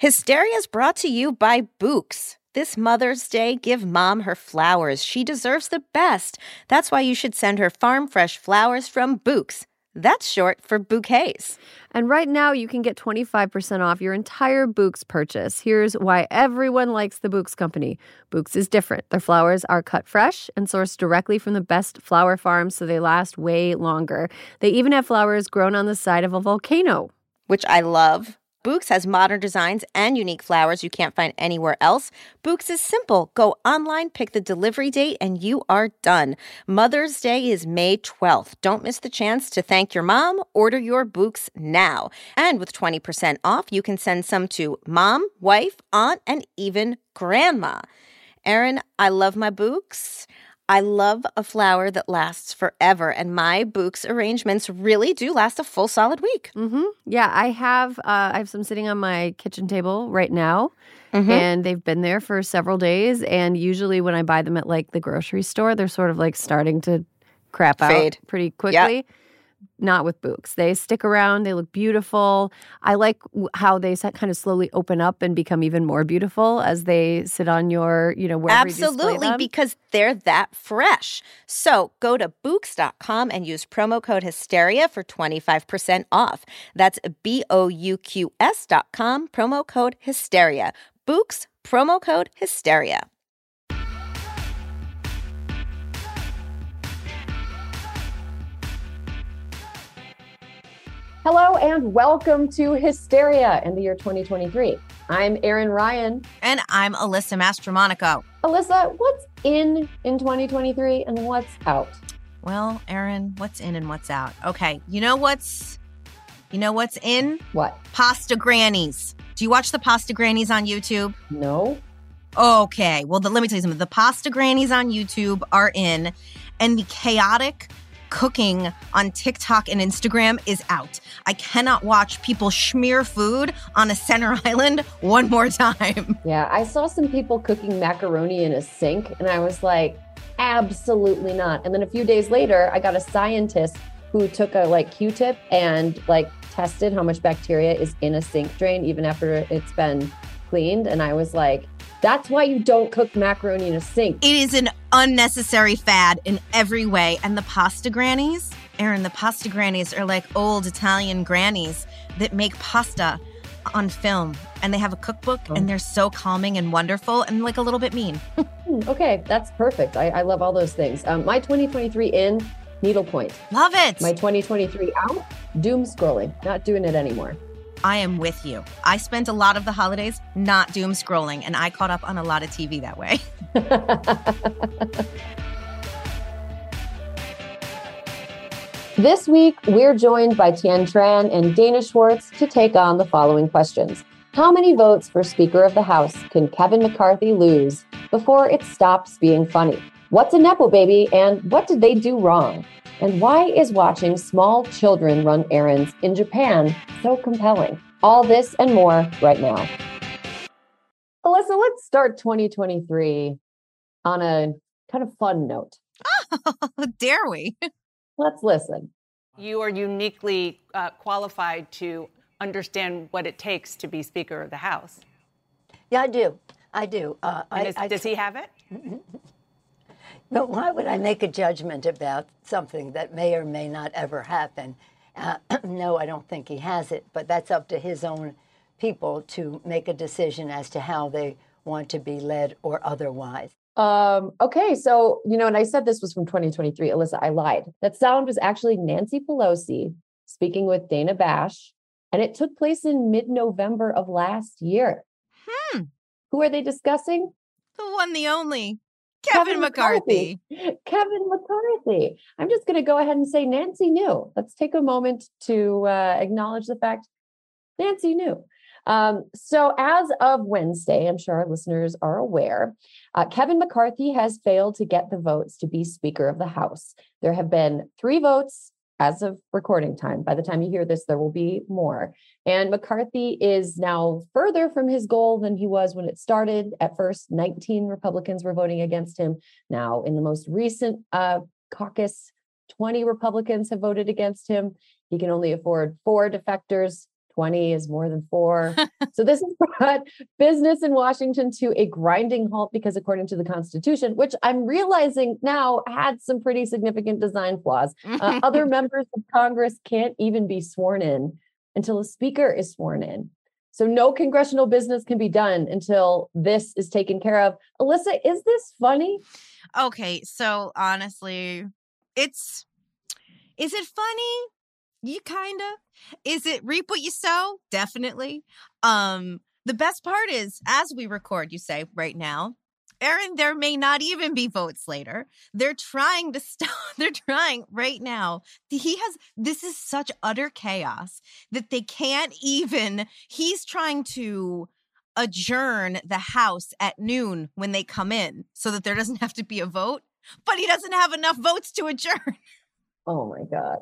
Hysteria is brought to you by Books. This Mother's Day, give Mom her flowers. She deserves the best. That's why you should send her farm fresh flowers from Books. That's short for bouquets. And right now, you can get 25% off your entire Books purchase. Here's why everyone likes the Books company. Books is different. Their flowers are cut fresh and sourced directly from the best flower farms, so they last way longer. They even have flowers grown on the side of a volcano, which I love. Books has modern designs and unique flowers you can't find anywhere else. Books is simple. Go online, pick the delivery date, and you are done. Mother's Day is May 12th. Don't miss the chance to thank your mom. Order your Books now. And with 20% off, you can send some to mom, wife, aunt, and even grandma. Erin, I love my Books. I love a flower that lasts forever, and my Books arrangements really do last a full solid week. Mm-hmm. Yeah, I have some sitting on my kitchen table right now, and they've been there for several days. And usually when I buy them at like the grocery store, they're sort of like starting to fade out pretty quickly. Yep. Not with Books. They stick around. They look beautiful. I like how they kind of slowly open up and become even more beautiful as they sit on your, wherever Absolutely, you display them. Because they're that fresh. So go to Books.com and use promo code Hysteria for 25% off. That's BOUQS.com, promo code Hysteria. Books, promo code Hysteria. Hello and welcome to Hysteria in the year 2023. I'm Erin Ryan. And I'm Alyssa Mastromonaco. Alyssa, what's in 2023 and what's out? Well, Erin, what's in and what's out? Okay, you know what's in? What? Pasta Grannies. Do you watch the Pasta Grannies on YouTube? No. Okay, well, let me tell you something. The Pasta Grannies on YouTube are in, and the chaotic cooking on TikTok and Instagram is out. I cannot watch people smear food on a center island one more time. Yeah, I saw some people cooking macaroni in a sink, and I was like, absolutely not. And then a few days later, I got a scientist who took a Q-tip and tested how much bacteria is in a sink drain even after it's been cleaned. And I was like, that's why you don't cook macaroni in a sink. It is an unnecessary fad in every way. And the Pasta Grannies, Erin, the Pasta Grannies are like old Italian grannies that make pasta on film. And they have a cookbook, and they're so calming and wonderful and a little bit mean. Okay, that's perfect. I love all those things. My 2023 in, needlepoint. Love it. My 2023 out, doom scrolling. Not doing it anymore. I am with you. I spent a lot of the holidays not doom scrolling, and I caught up on a lot of TV that way. This week, we're joined by Tien Tran and Dana Schwartz to take on the following questions. How many votes for Speaker of the House can Kevin McCarthy lose before it stops being funny? What's a Nepo baby, and what did they do wrong? And why is watching small children run errands in Japan so compelling? All this and more right now. Alyssa, let's start 2023 on a kind of fun note. Oh, dare we? Let's listen. You are uniquely qualified to understand what it takes to be Speaker of the House. Yeah, I do. Does he have it? But why would I make a judgment about something that may or may not ever happen? No, I don't think he has it, but that's up to his own people to make a decision as to how they want to be led or otherwise. Okay, so, and I said this was from 2023. Alyssa, I lied. That sound was actually Nancy Pelosi speaking with Dana Bash, and it took place in mid-November of last year. Who are they discussing? The one, the only. Kevin McCarthy. Kevin McCarthy. I'm just going to go ahead and say Nancy knew. Let's take a moment to acknowledge the fact Nancy knew. So as of Wednesday, I'm sure our listeners are aware, Kevin McCarthy has failed to get the votes to be Speaker of the House. There have been 3 votes as of recording time. By the time you hear this, there will be more. And McCarthy is now further from his goal than he was when it started. At first, 19 Republicans were voting against him. Now, in the most recent caucus, 20 Republicans have voted against him. He can only afford 4 defectors 20 is more than 4. So this has brought business in Washington to a grinding halt because according to the Constitution, which I'm realizing now had some pretty significant design flaws, other members of Congress can't even be sworn in until a speaker is sworn in. So no congressional business can be done until this is taken care of. Alyssa, is this funny? Okay, so honestly, is it funny? You kind of. Is it reap what you sow? Definitely. The best part is, as we record, you say right now, Aaron, there may not even be votes later. They're trying to stop. They're trying right now. This is such utter chaos that they can't even, he's trying to adjourn the House at noon when they come in so that there doesn't have to be a vote, but he doesn't have enough votes to adjourn. Oh my God.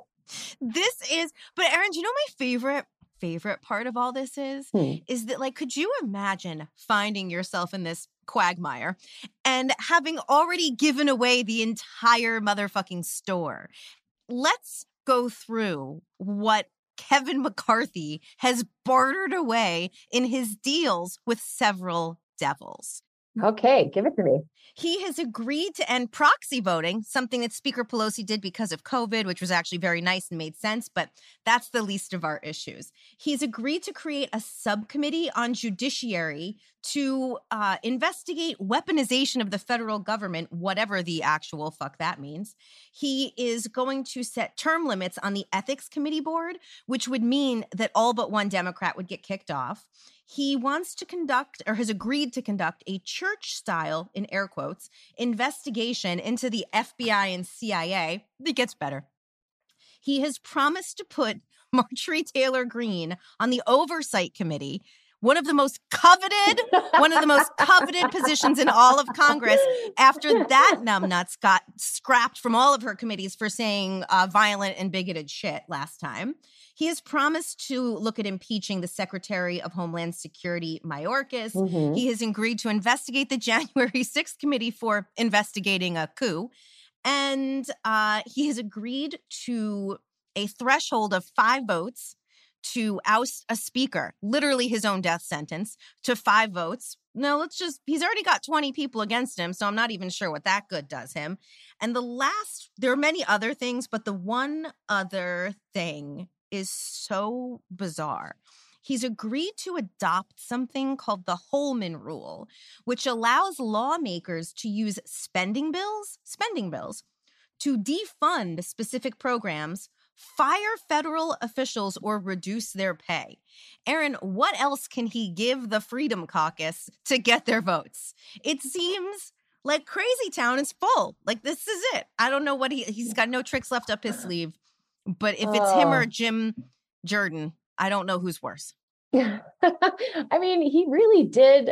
But Aaron, do you know my favorite part of all this is that, like, could you imagine finding yourself in this quagmire and having already given away the entire motherfucking store? Let's go through what Kevin McCarthy has bartered away in his deals with several devils. Okay, give it to me. He has agreed to end proxy voting, something that Speaker Pelosi did because of COVID, which was actually very nice and made sense, but that's the least of our issues. He's agreed to create a subcommittee on judiciary to investigate weaponization of the federal government, whatever the actual fuck that means. He is going to set term limits on the ethics committee board, which would mean that all but one Democrat would get kicked off. He wants to conduct, or has agreed to conduct, a church-style, in air quotes, investigation into the FBI and CIA. It gets better. He has promised to put Marjorie Taylor Greene on the Oversight Committee, one of the most coveted positions in all of Congress, after that numbnuts got scrapped from all of her committees for saying violent and bigoted shit last time. He has promised to look at impeaching the Secretary of Homeland Security, Mayorkas. Mm-hmm. He has agreed to investigate the January 6th committee for investigating a coup. And he has agreed to a threshold of 5 votes to oust a speaker, literally his own death sentence, to 5 votes. No, he's already got 20 people against him, so I'm not even sure what that good does him. And there are many other things, but the one other thing is so bizarre. He's agreed to adopt something called the Holman Rule, which allows lawmakers to use spending bills to defund specific programs, fire federal officials, or reduce their pay. Aaron, what else can he give the Freedom Caucus to get their votes? It seems like Crazy Town is full. Like, this is it. I don't know what he's got no tricks left up his sleeve. But if it's him or Jim Jordan, I don't know who's worse. I mean, he really did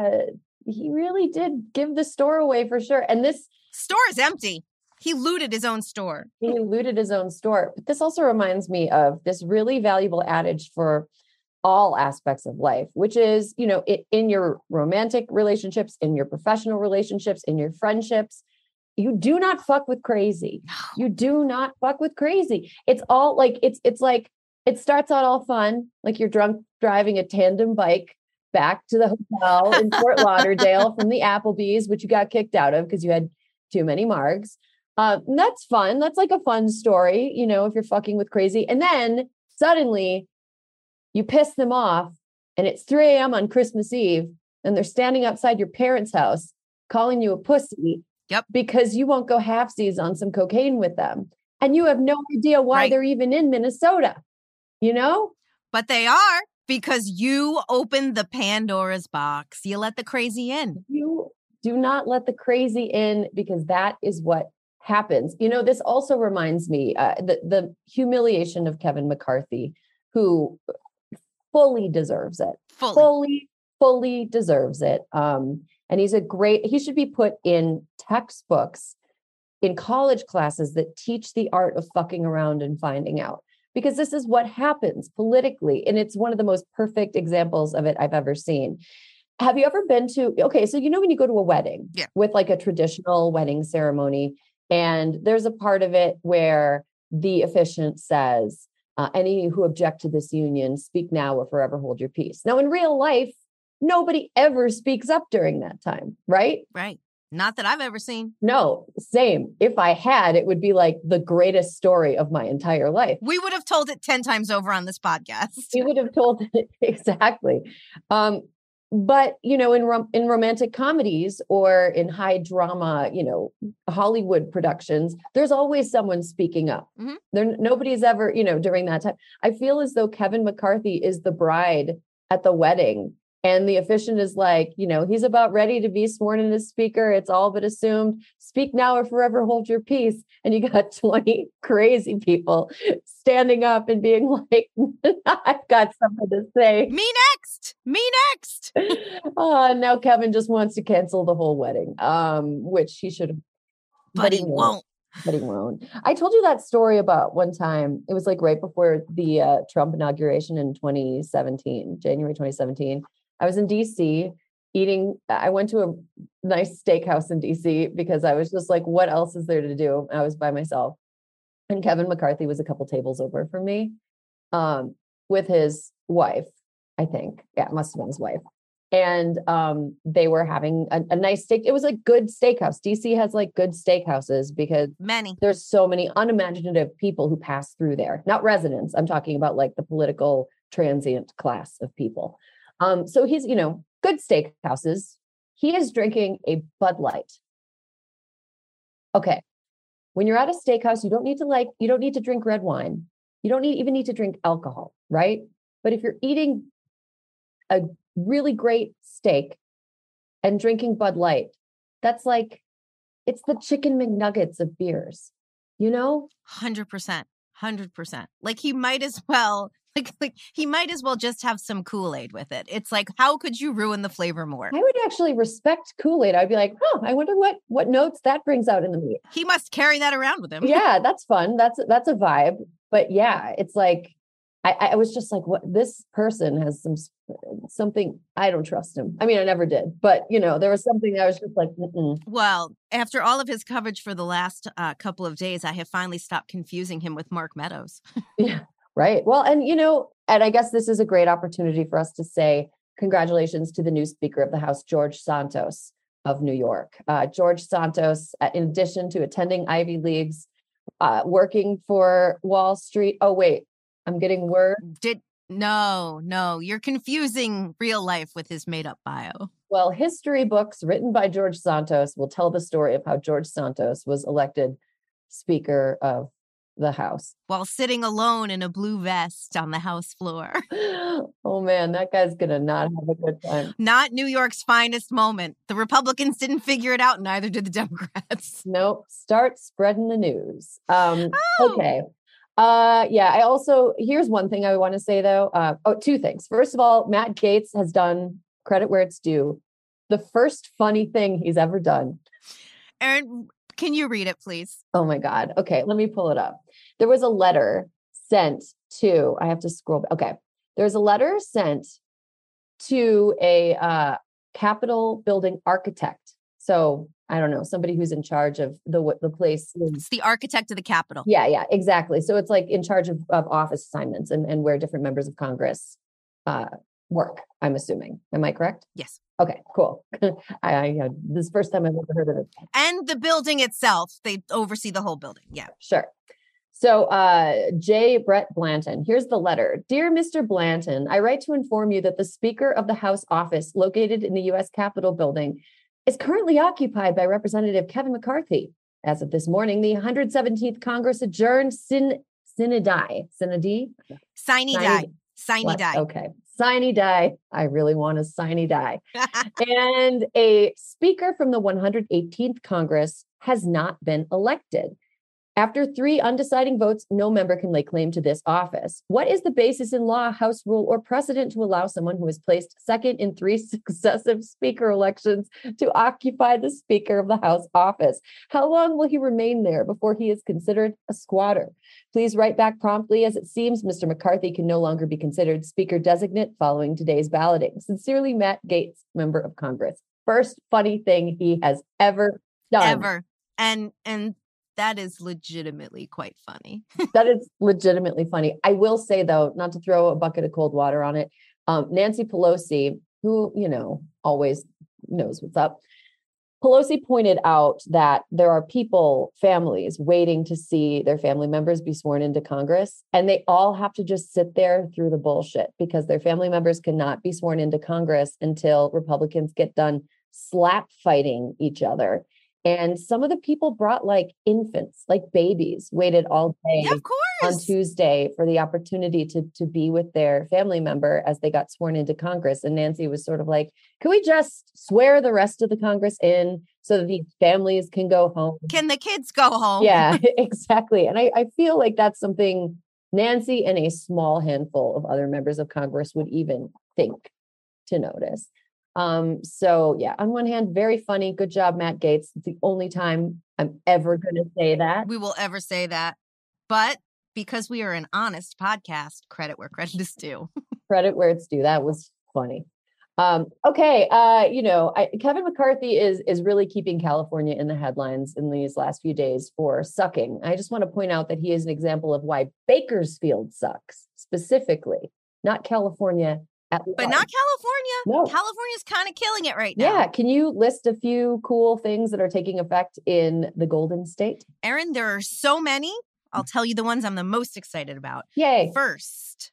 give the store away for sure. And this store is empty. He looted his own store. But this also reminds me of this really valuable adage for all aspects of life, which is, in your romantic relationships, in your professional relationships, in your friendships, you do not fuck with crazy. You do not fuck with crazy. It's all like, it's like, it starts out all fun. Like you're drunk driving a tandem bike back to the hotel in Fort Lauderdale from the Applebee's, which you got kicked out of because you had too many margs. And that's fun. That's like a fun story, if you're fucking with crazy. And then suddenly you piss them off and it's 3 a.m. on Christmas Eve and they're standing outside your parents' house calling you a pussy. Yep. Because you won't go halfsies on some cocaine with them. And you have no idea why they're even in Minnesota, But they are, because you opened the Pandora's box. You let the crazy in. You do not let the crazy in, because that is what happens. This also reminds me, the humiliation of Kevin McCarthy, who fully deserves it. Fully deserves it. And he should be put in textbooks in college classes that teach the art of fucking around and finding out, because this is what happens politically. And it's one of the most perfect examples of it I've ever seen. Have you ever been to, so when you go to a wedding with like a traditional wedding ceremony, and there's a part of it where the officiant says, Any who object to this union, speak now or forever hold your peace. Now, in real life, nobody ever speaks up during that time, right? Right. Not that I've ever seen. No, same. If I had, it would be like the greatest story of my entire life. We would have told it 10 times over on this podcast. We would have told it exactly. But, in romantic comedies or in high drama, Hollywood productions, there's always someone speaking up. Nobody's ever, during that time. I feel as though Kevin McCarthy is the bride at the wedding. And the officiant is like, he's about ready to be sworn in as speaker. It's all but assumed. Speak now or forever hold your peace. And you got 20 crazy people standing up and being like, I've got something to say. Me next. Now Kevin just wants to cancel the whole wedding, which he should have. But he won't. But he won't. I told you that story about one time. It was like right before the Trump inauguration in 2017, January 2017. I was in DC eating. I went to a nice steakhouse in DC because I was just like, what else is there to do? I was by myself. And Kevin McCarthy was a couple tables over from me with his wife, I think. Yeah, it must have been his wife. And they were having a nice steak. It was a good steakhouse. DC has like good steakhouses because there's so many unimaginative people who pass through there. Not residents. I'm talking about like the political transient class of people. So he's, good steakhouses. He is drinking a Bud Light. Okay. When you're at a steakhouse, you don't need to drink red wine. You don't even need to drink alcohol, right? But if you're eating a really great steak and drinking Bud Light, that's like, it's the chicken McNuggets of beers, 100%. Like he might as well, he might as well just have some Kool-Aid with it. It's like, how could you ruin the flavor more? I would actually respect Kool-Aid. I'd be like, I wonder what notes that brings out in the meat. He must carry that around with him. Yeah, that's fun. That's a vibe. But yeah, it's like, I was just like, what? This person has something. I don't trust him. I mean, I never did, but there was something I was just like, mm-mm. Well, after all of his coverage for the last couple of days, I have finally stopped confusing him with Mark Meadows. Yeah, right. Well, and and I guess this is a great opportunity for us to say congratulations to the new Speaker of the House, George Santos of New York. George Santos, in addition to attending Ivy Leagues, working for Wall Street. Oh, wait. I'm getting word. No, you're confusing real life with his made up bio. Well, history books written by George Santos will tell the story of how George Santos was elected Speaker of the House while sitting alone in a blue vest on the House floor. Oh man, that guy's gonna not have a good time. Not New York's finest moment. The Republicans didn't figure it out, neither did the Democrats. Nope. Start spreading the news. Okay. I also, here's one thing I want to say though. Two things. First of all, Matt Gaetz has done, credit where it's due, the first funny thing he's ever done. Erin, can you read it, please? Oh my God. Okay, let me pull it up. There was a letter sent to, I have to scroll. Okay. There's a letter sent to a Capitol building architect. So I don't know, somebody who's in charge of the place. It's the architect of the Capitol. Yeah, exactly. So it's like in charge of office assignments and where different members of Congress work, I'm assuming. Am I correct? Yes. Okay, cool. This is the first time I've ever heard of it. And the building itself, they oversee the whole building. Yeah. Sure. So J. Brett Blanton, here's the letter. Dear Mr. Blanton, I write to inform you that the Speaker of the House office located in the U.S. Capitol building is currently occupied by Representative Kevin McCarthy. As of this morning, the 117th Congress adjourned sine die. Okay. Sine die. I really want a sine die. And a speaker from the 118th Congress has not been elected. After 3 undeciding votes, no member can lay claim to this office. What is the basis in law, House rule, or precedent to allow someone who is placed second in 3 successive speaker elections to occupy the Speaker of the House office? How long will he remain there before he is considered a squatter? Please write back promptly, as it seems Mr. McCarthy can no longer be considered Speaker designate following today's balloting. Sincerely, Matt Gaetz, Member of Congress. First funny thing he has ever done. Ever. And That is legitimately quite funny. That is legitimately funny. I will say, though, not to throw a bucket of cold water on it, Nancy Pelosi, who, always knows what's up, Pelosi pointed out that there are families waiting to see their family members be sworn into Congress, and they all have to just sit there through the bullshit because their family members cannot be sworn into Congress until Republicans get done slap fighting each other. And some of the people brought like infants, like babies, waited all day Yeah, of course. on Tuesday for the opportunity to be with their family member as they got sworn into Congress. And Nancy was sort of like, can we just swear the rest of the Congress in so that these families can go home? Can the kids go home? Yeah, exactly. And I feel like that's something Nancy and a small handful of other members of Congress would even think to notice. So yeah, on one hand, very funny. Good job, Matt Gaetz. It's the only time I'm ever going to say that. We will ever say that. But because we are an honest podcast, credit where credit is due. Credit where it's due. That was funny. Okay. Kevin McCarthy is really keeping California in the headlines in these last few days for sucking. I just want to point out that he is an example of why Bakersfield sucks specifically, not California. But not California. No. California's kind of killing it right now. Yeah. Can you list a few cool things that are taking effect in the Golden State? Erin, there are so many. I'll tell you the ones I'm the most excited about. Yay. First,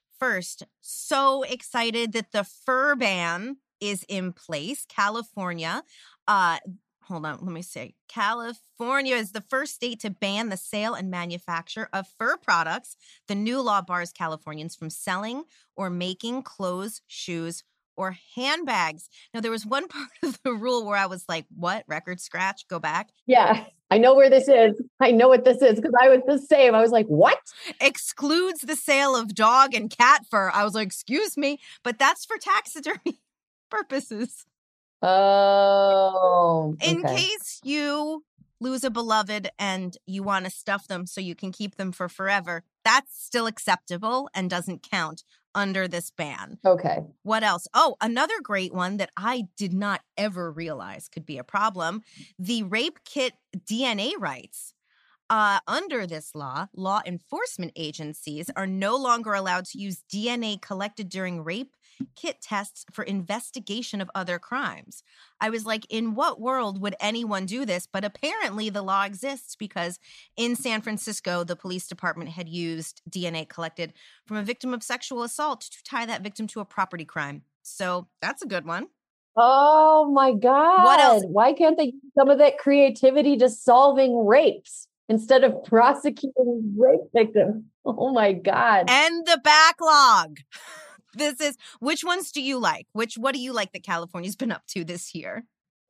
so excited that the fur ban is in place. California, hold on, let me see. California is the first state to ban the sale and manufacture of fur products. The new law bars Californians from selling or making clothes, shoes, or handbags. Now, there was one part of the rule where I was like, what? Record scratch? Go back? Yeah, I know where this is. I know what this is because I was the same. I was like, what? Excludes the sale of dog and cat fur. I was like, excuse me, but that's for taxidermy purposes. Oh, okay. In case you lose a beloved and you want to stuff them so you can keep them for forever, that's still acceptable and doesn't count under this ban. Okay. What else? Oh, another great one that I did not ever realize could be a problem. The rape kit DNA rights. Under this law enforcement agencies are no longer allowed to use DNA collected during rape kit tests for investigation of other crimes. I was like, in what world would anyone do this? But apparently the law exists because in San Francisco, the police department had used DNA collected from a victim of sexual assault to tie that victim to a property crime. So that's a good one. Oh my God. What else? Why can't they use some of that creativity to solving rapes instead of prosecuting rape victims? Oh my God. And the backlog. Which ones do you like? What do you like that California's been up to this year?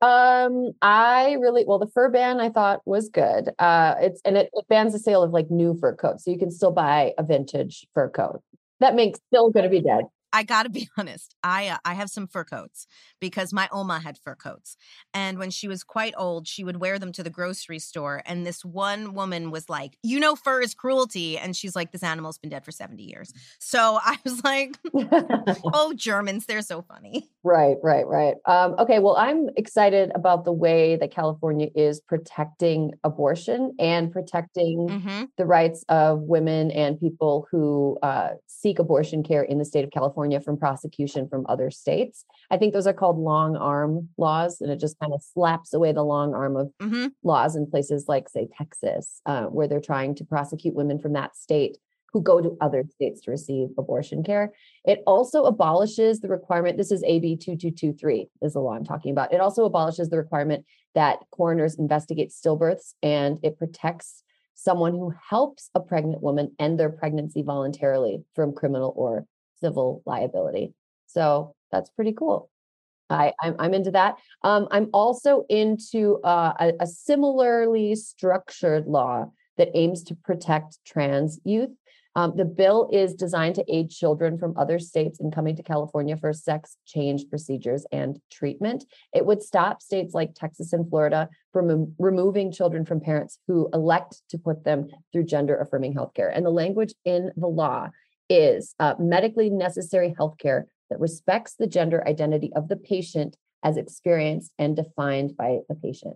The fur ban I thought was good. It bans the sale of like new fur coats. So you can still buy a vintage fur coat. That makes still going to be dead. I got to be honest. I have some fur coats because my Oma had fur coats. And when she was quite old, she would wear them to the grocery store. And this one woman was like, fur is cruelty. And she's like, this animal's been dead for 70 years. So I was like, oh, Germans, they're so funny. Right. Okay. Well, I'm excited about the way that California is protecting abortion and protecting the rights of women and people who seek abortion care in the state of California from prosecution from other states. I think those are called long arm laws, and it just kind of slaps away the long arm of laws in places like, say, Texas, where they're trying to prosecute women from that state who go to other states to receive abortion care. It also abolishes the requirement, this is AB 2223 is the law I'm talking about. It also abolishes the requirement that coroners investigate stillbirths, and it protects someone who helps a pregnant woman end their pregnancy voluntarily from criminal or civil liability. So that's pretty cool. I'm into that. I'm also into a similarly structured law that aims to protect trans youth. The bill is designed to aid children from other states in coming to California for sex change procedures and treatment. It would stop states like Texas and Florida from removing children from parents who elect to put them through gender affirming healthcare. And the language in the law is medically necessary healthcare that respects the gender identity of the patient as experienced and defined by the patient.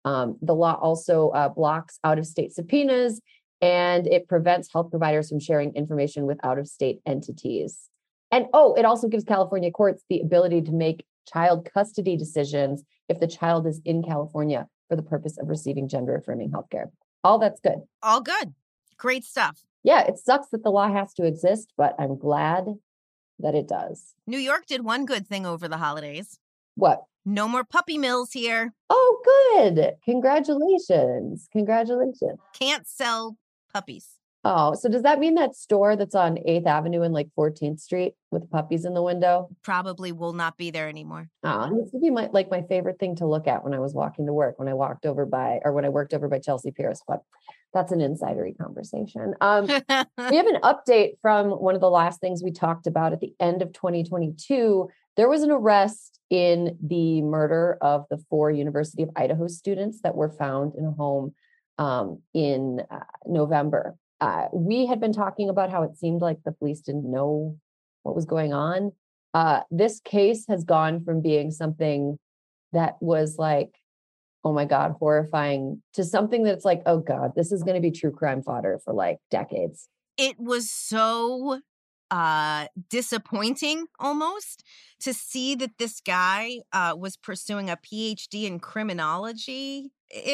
The law also blocks out-of-state subpoenas, and it prevents health providers from sharing information with out-of-state entities. And it also gives California courts the ability to make child custody decisions if the child is in California for the purpose of receiving gender-affirming healthcare. All that's good. All good. Great stuff. Yeah, it sucks that the law has to exist, but I'm glad that it does. New York did one good thing over the holidays. What? No more puppy mills here. Oh, good. Congratulations. Can't sell puppies. Oh, so does that mean that store that's on 8th Avenue and like 14th Street with puppies in the window? Probably will not be there anymore. Oh, this would be my favorite thing to look at when I was walking to work, when I worked over by Chelsea Pierce, but that's an insidery conversation. We have an update from one of the last things we talked about at the end of 2022. There was an arrest in the murder of the 4 University of Idaho students that were found in a home in November. We had been talking about how it seemed like the police didn't know what was going on. This case has gone from being something that was like, oh my God, horrifying, to something that's like, oh God, this is going to be true crime fodder for like decades. It was so disappointing almost to see that this guy was pursuing a PhD in criminology.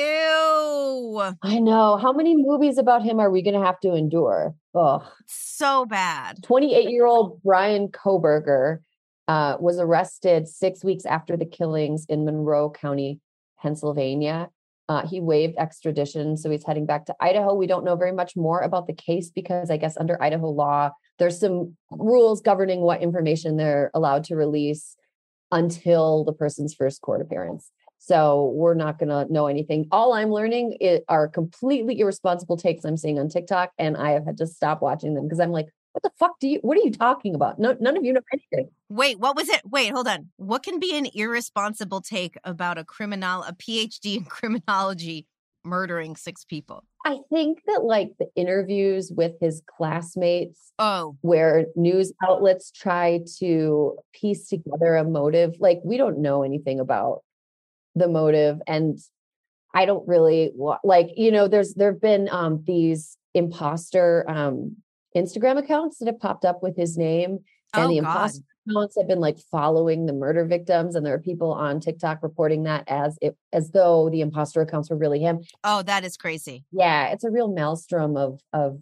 Ew. I know. How many movies about him are we going to have to endure? Ugh. So bad. 28-year-old Bryan Kohberger was arrested 6 weeks after the killings in Monroe County, Pennsylvania. He waived extradition, so he's heading back to Idaho. We don't know very much more about the case because I guess under Idaho law, there's some rules governing what information they're allowed to release until the person's first court appearance. So we're not going to know anything. All I'm learning are completely irresponsible takes I'm seeing on TikTok, and I have had to stop watching them because I'm like, what the fuck what are you talking about? No, none of you know anything. Wait, what was it? Wait, hold on. What can be an irresponsible take about a PhD in criminology murdering 6 people? I think that like the interviews with his classmates, where news outlets try to piece together a motive, like we don't know anything about the motive. And I don't really there've been these imposter Instagram accounts that have popped up with his name, and the imposter accounts have been like following the murder victims, and there are people on TikTok reporting that as though the imposter accounts were really him. Oh, that is crazy. Yeah, it's a real maelstrom of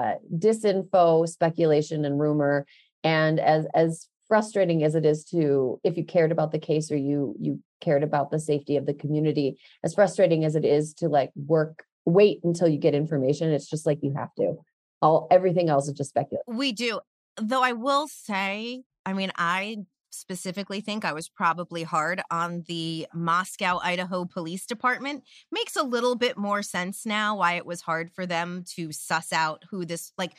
disinfo, speculation, and rumor. And as frustrating as it is if you cared about the case or you cared about the safety of the community, as frustrating as it is to like wait until you get information, it's just like you have to. Everything else is just speculation. We do. Though I will say, I mean, I specifically think I was probably hard on the Moscow, Idaho Police Department. Makes a little bit more sense now why it was hard for them to suss out who this, like,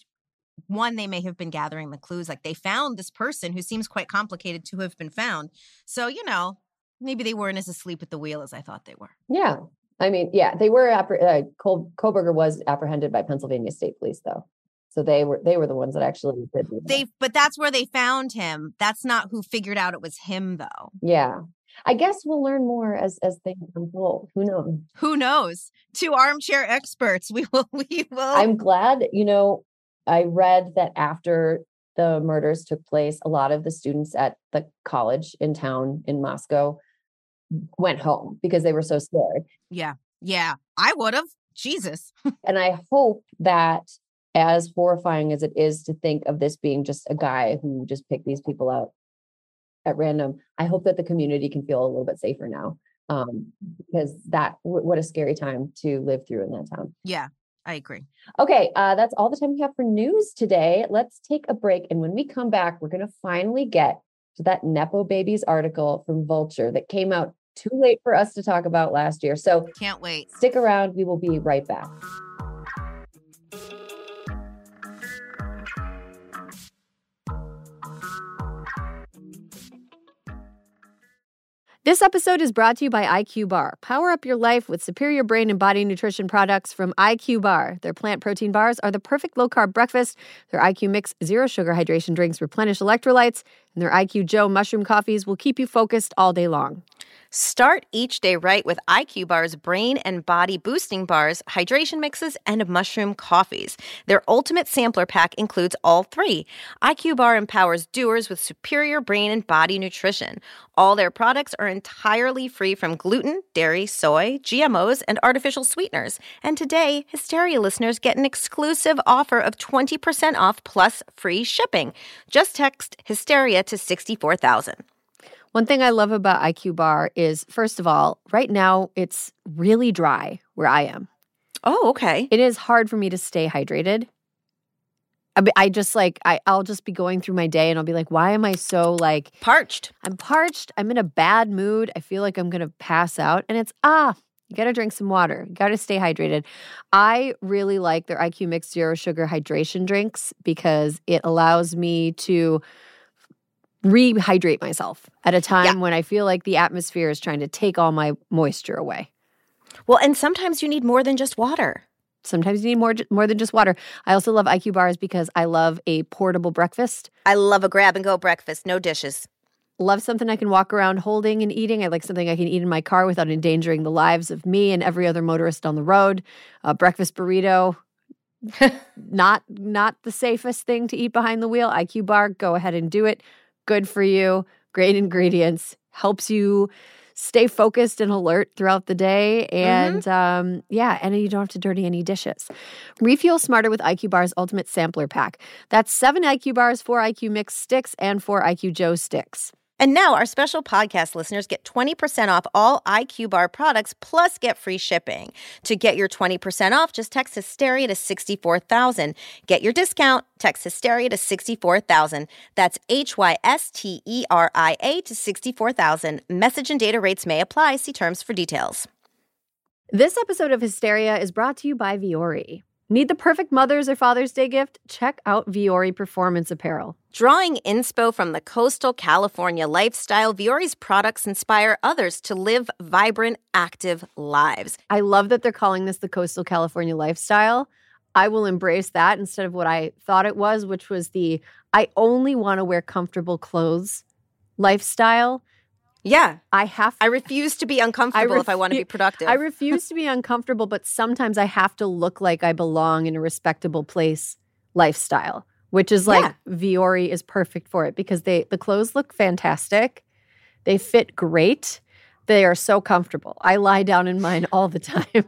one, they may have been gathering the clues. Like, they found this person who seems quite complicated to have been found. So, maybe they weren't as asleep at the wheel as I thought they were. Yeah. I mean, yeah, they were. Kohberger was apprehended by Pennsylvania State Police, though, so they were the ones that actually did. But that's where they found him. That's not who figured out it was him, though. Yeah, I guess we'll learn more as things unfold. Who knows? Who knows? 2 armchair experts. We will. I'm glad. I read that after the murders took place, a lot of the students at the college in town in Moscow went home because they were so scared. Yeah, I would have. Jesus. And I hope that, as horrifying as it is to think of this being just a guy who just picked these people out at random, I hope that the community can feel a little bit safer now, because what a scary time to live through in that town. Yeah, I agree. Okay, that's all the time we have for news today. Let's take a break, and when we come back, we're going to finally get to that Nepo Babies article from Vulture that came out too late for us to talk about last year. So can't wait. Stick around. We will be right back. This episode is brought to you by IQ Bar. Power up your life with superior brain and body nutrition products from IQ Bar. Their plant protein bars are the perfect low-carb breakfast. Their IQ Mix zero-sugar hydration drinks replenish electrolytes. And their IQ Joe mushroom coffees will keep you focused all day long. Start each day right with IQ Bar's brain and body boosting bars, hydration mixes, and mushroom coffees. Their ultimate sampler pack includes all three. IQ Bar empowers doers with superior brain and body nutrition. All their products are entirely free from gluten, dairy, soy, GMOs, and artificial sweeteners. And today, Hysteria listeners get an exclusive offer of 20% off plus free shipping. Just text Hysteria to 64,000. One thing I love about IQ Bar is, first of all, right now it's really dry where I am. Oh, okay. It is hard for me to stay hydrated. I'll just be going through my day and I'll be like, why am I so parched? I'm parched. I'm in a bad mood. I feel like I'm going to pass out. And it's, you got to drink some water. You got to stay hydrated. I really like their IQ Mix Zero Sugar hydration drinks because it allows me to rehydrate myself at a time when I feel like the atmosphere is trying to take all my moisture away. Well, and sometimes you need more than just water. Sometimes you need more than just water. I also love IQ Bars because I love a portable breakfast. I love a grab-and-go breakfast, no dishes. Love something I can walk around holding and eating. I like something I can eat in my car without endangering the lives of me and every other motorist on the road. A breakfast burrito, not the safest thing to eat behind the wheel. IQ Bar, go ahead and do it. Good for you. Great ingredients. Helps you stay focused and alert throughout the day. And and you don't have to dirty any dishes. Refuel smarter with IQ Bar's Ultimate Sampler Pack. That's 7 IQ Bars, 4 IQ Mix sticks, and 4 IQ Joe sticks. And now our special podcast listeners get 20% off all IQ Bar products plus get free shipping. To get your 20% off, just text Hysteria to 64,000. Get your discount, text Hysteria to 64,000. That's HYSTERIA to 64,000. Message and data rates may apply. See terms for details. This episode of Hysteria is brought to you by Vuori. Need the perfect Mother's or Father's Day gift? Check out Vuori Performance Apparel. Drawing inspo from the coastal California lifestyle, Vuori's products inspire others to live vibrant, active lives. I love that they're calling this the coastal California lifestyle. I will embrace that instead of what I thought it was, which was the I only want to wear comfortable clothes lifestyle. Yeah. I refuse to be uncomfortable if I want to be productive. I refuse to be uncomfortable, but sometimes I have to look like I belong in a respectable place lifestyle, which is Vuori is perfect for it because the clothes look fantastic. They fit great. They are so comfortable. I lie down in mine all the time.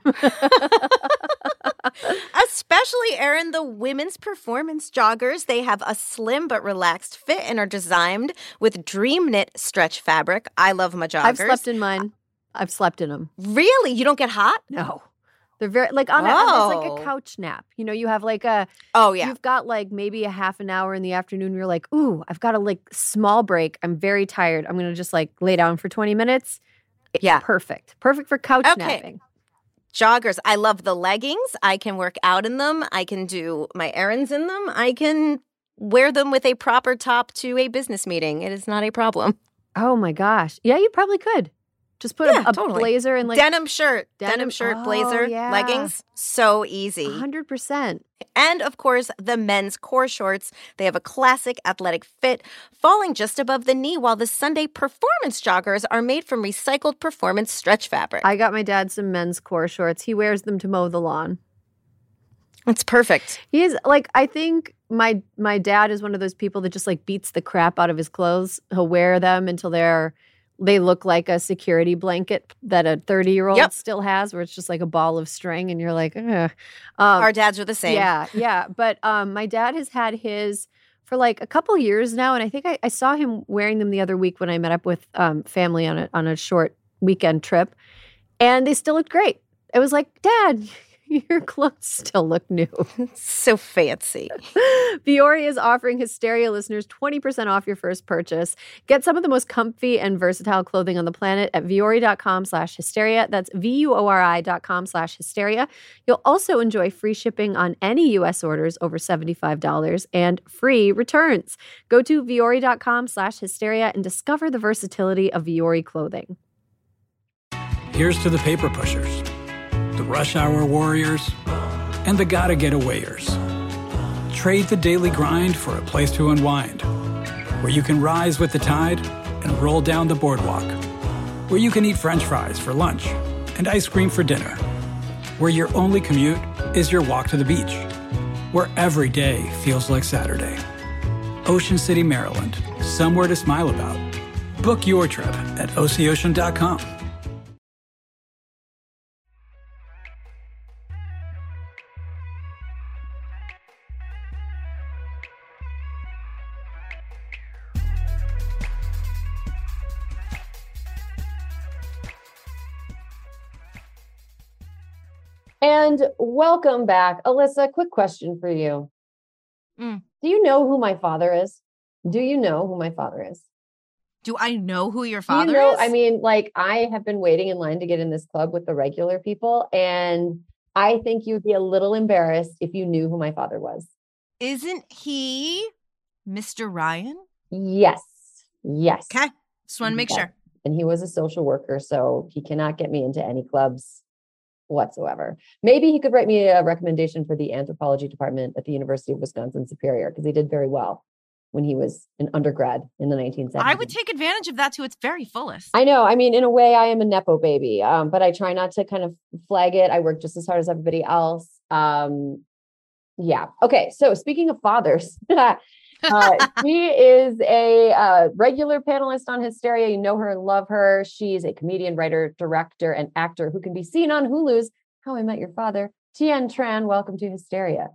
Especially, Erin, the women's performance joggers. They have a slim but relaxed fit and are designed with dream knit stretch fabric. I love my joggers. I've slept in mine. I've slept in them. Really? You don't get hot? No. They're very, it's like a couch nap. You know, you have you've got maybe a half an hour in the afternoon. You're like, ooh, I've got a small break. I'm very tired. I'm going to just lay down for 20 minutes. Yeah. Perfect for couch napping. Joggers. I love the leggings. I can work out in them. I can do my errands in them. I can wear them with a proper top to a business meeting. It is not a problem. Oh my gosh. Yeah, you probably could. Just put a blazer and denim shirt, blazer, leggings. So easy. 100%. And of course, the men's core shorts. They have a classic athletic fit, falling just above the knee, while the Sunday performance joggers are made from recycled performance stretch fabric. I got my dad some men's core shorts. He wears them to mow the lawn. It's perfect. He is I think my dad is one of those people that just beats the crap out of his clothes. He'll wear them until they look like a security blanket that a 30-year-old still has, where it's just like a ball of string, and you're like, ugh. Our dads are the same. Yeah. But my dad has had his for a couple years now, and I think I saw him wearing them the other week when I met up with family on a short weekend trip, and they still looked great. It was like, Dad, your clothes still look new. So fancy. Vuori is offering Hysteria listeners 20% off your first purchase. Get some of the most comfy and versatile clothing on the planet at vuori.com/hysteria. That's VUORI.com/hysteria. You'll also enjoy free shipping on any U.S. orders over $75 and free returns. Go to vuori.com/hysteria and discover the versatility of Vuori clothing. Here's to the paper pushers, the rush hour warriors, and the gotta-get-awayers. Trade the daily grind for a place to unwind, where you can rise with the tide and roll down the boardwalk. where you can eat French fries for lunch and ice cream for dinner, where your only commute is your walk to the beach, where every day feels like Saturday. Ocean City, Maryland, somewhere to smile about. Book your trip at OCOcean.com. And welcome back. Alyssa, quick question for you. Do you know who my father is? Do you know who my father is? Do I know who your father is? is? I mean, like, I have been waiting in line to get in this club with the regular people, and I think you'd be a little embarrassed if you knew who my father was. Isn't he Mr. Ryan? Yes. Yes. Okay. Just want to make sure. And he was a social worker, so he cannot get me into any clubs whatsoever. Maybe he could write me a recommendation for the anthropology department at the University of Wisconsin-Superior, because he did very well when he was an undergrad in the 1970s. I would take advantage of that to its very fullest. I know. I mean, in a way, I am a Nepo baby, but I try not to kind of flag it. I work just as hard as everybody else. Yeah. Okay. So speaking of fathers, she is a regular panelist on Hysteria. You know her and love her. She's a comedian, writer, director, and actor who can be seen on Hulu's How I Met Your Father. Tien Tran, welcome to Hysteria.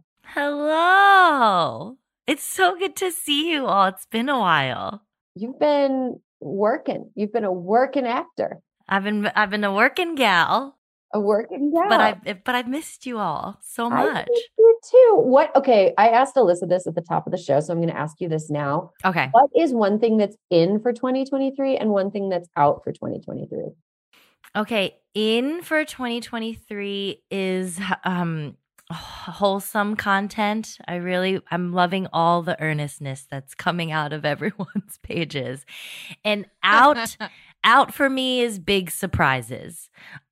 Hello. It's so good to see you all. It's been a while. You've been working. You've been a working actor. I've been a working gal. A working gal. But I've missed you all so much. I missed you too. Okay, I asked Alyssa this at the top of the show, so I'm going to ask you this now. Okay. What is one thing that's in for 2023 and one thing that's out for 2023? Okay, in for 2023 is wholesome content. I'm loving all the earnestness that's coming out of everyone's pages. And out for me is big surprises.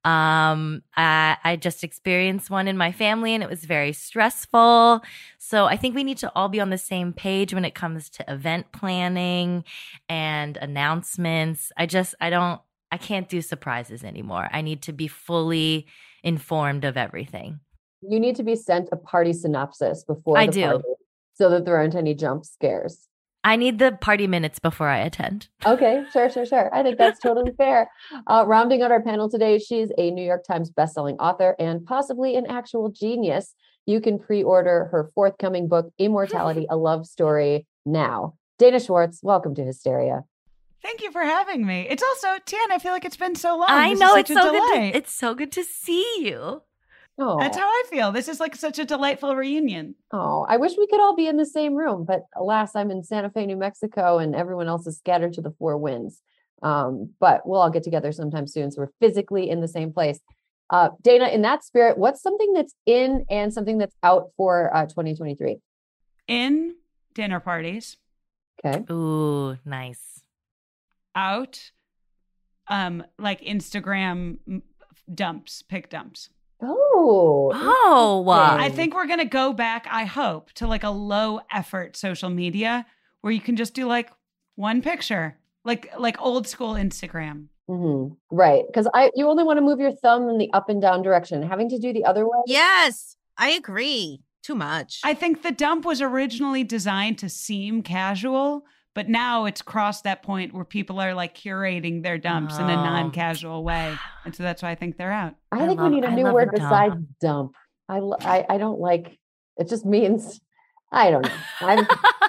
I just experienced one in my family and it was very stressful. So I think we need to all be on the same page when it comes to event planning and announcements. I can't do surprises anymore. I need to be fully informed of everything. You need to be sent a party synopsis before the party so that there aren't any jump scares. I need the party minutes before I attend. Okay, sure. I think that's totally fair. Rounding out our panel today, she's a New York Times bestselling author and possibly an actual genius. You can pre-order her forthcoming book, Immortality, A Love Story, now. Dana Schwartz, welcome to Hysteria. Thank you for having me. It's also, Tien, I feel like it's been so long. I know, it's so good. It's so good to see you. Oh. That's how I feel. This is like such a delightful reunion. Oh, I wish we could all be in the same room, but alas, I'm in Santa Fe, New Mexico, and everyone else is scattered to the four winds. But we'll all get together sometime soon, so we're physically in the same place. Dana, in that spirit, what's something that's in and something that's out for 2023? In, dinner parties. Okay. Ooh, nice. Out, like Instagram pic dumps. Oh, I think we're going to go back, I hope, to like a low effort social media where you can just do like one picture, like old school Instagram. Mm-hmm. Right. Because you only want to move your thumb in the up and down direction. Having to do the other way. Yes, I agree. Too much. I think the dump was originally designed to seem casual, but now it's crossed that point where people are like curating their dumps in a non-casual way. And so that's why I think they're out. I think we need a new word besides dump. I don't like, it just means, I don't know.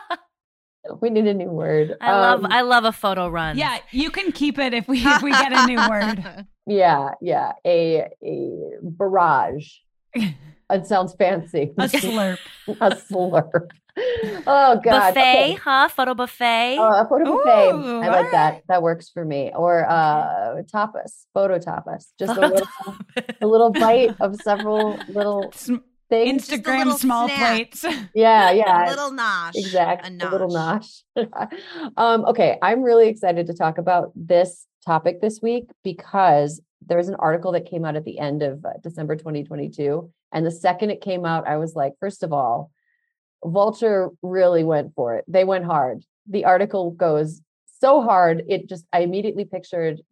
We need a new word. I love a photo run. Yeah, you can keep it if we get a new word. Yeah. A barrage. It sounds fancy. A slurp. A slurp. Oh God. Buffet, huh? Photo buffet. A photo buffet. Ooh, I like that. That works for me. Or tapas. Photo tapas. Just a little bite of several little things. Instagram small plates. Yeah. A little nosh. Exactly. A little nosh. Okay. I'm really excited to talk about this topic this week because there's an article that came out at the end of December 2022. And the second it came out, I was like, first of all, Vulture really went for it. They went hard. The article goes so hard. I immediately pictured that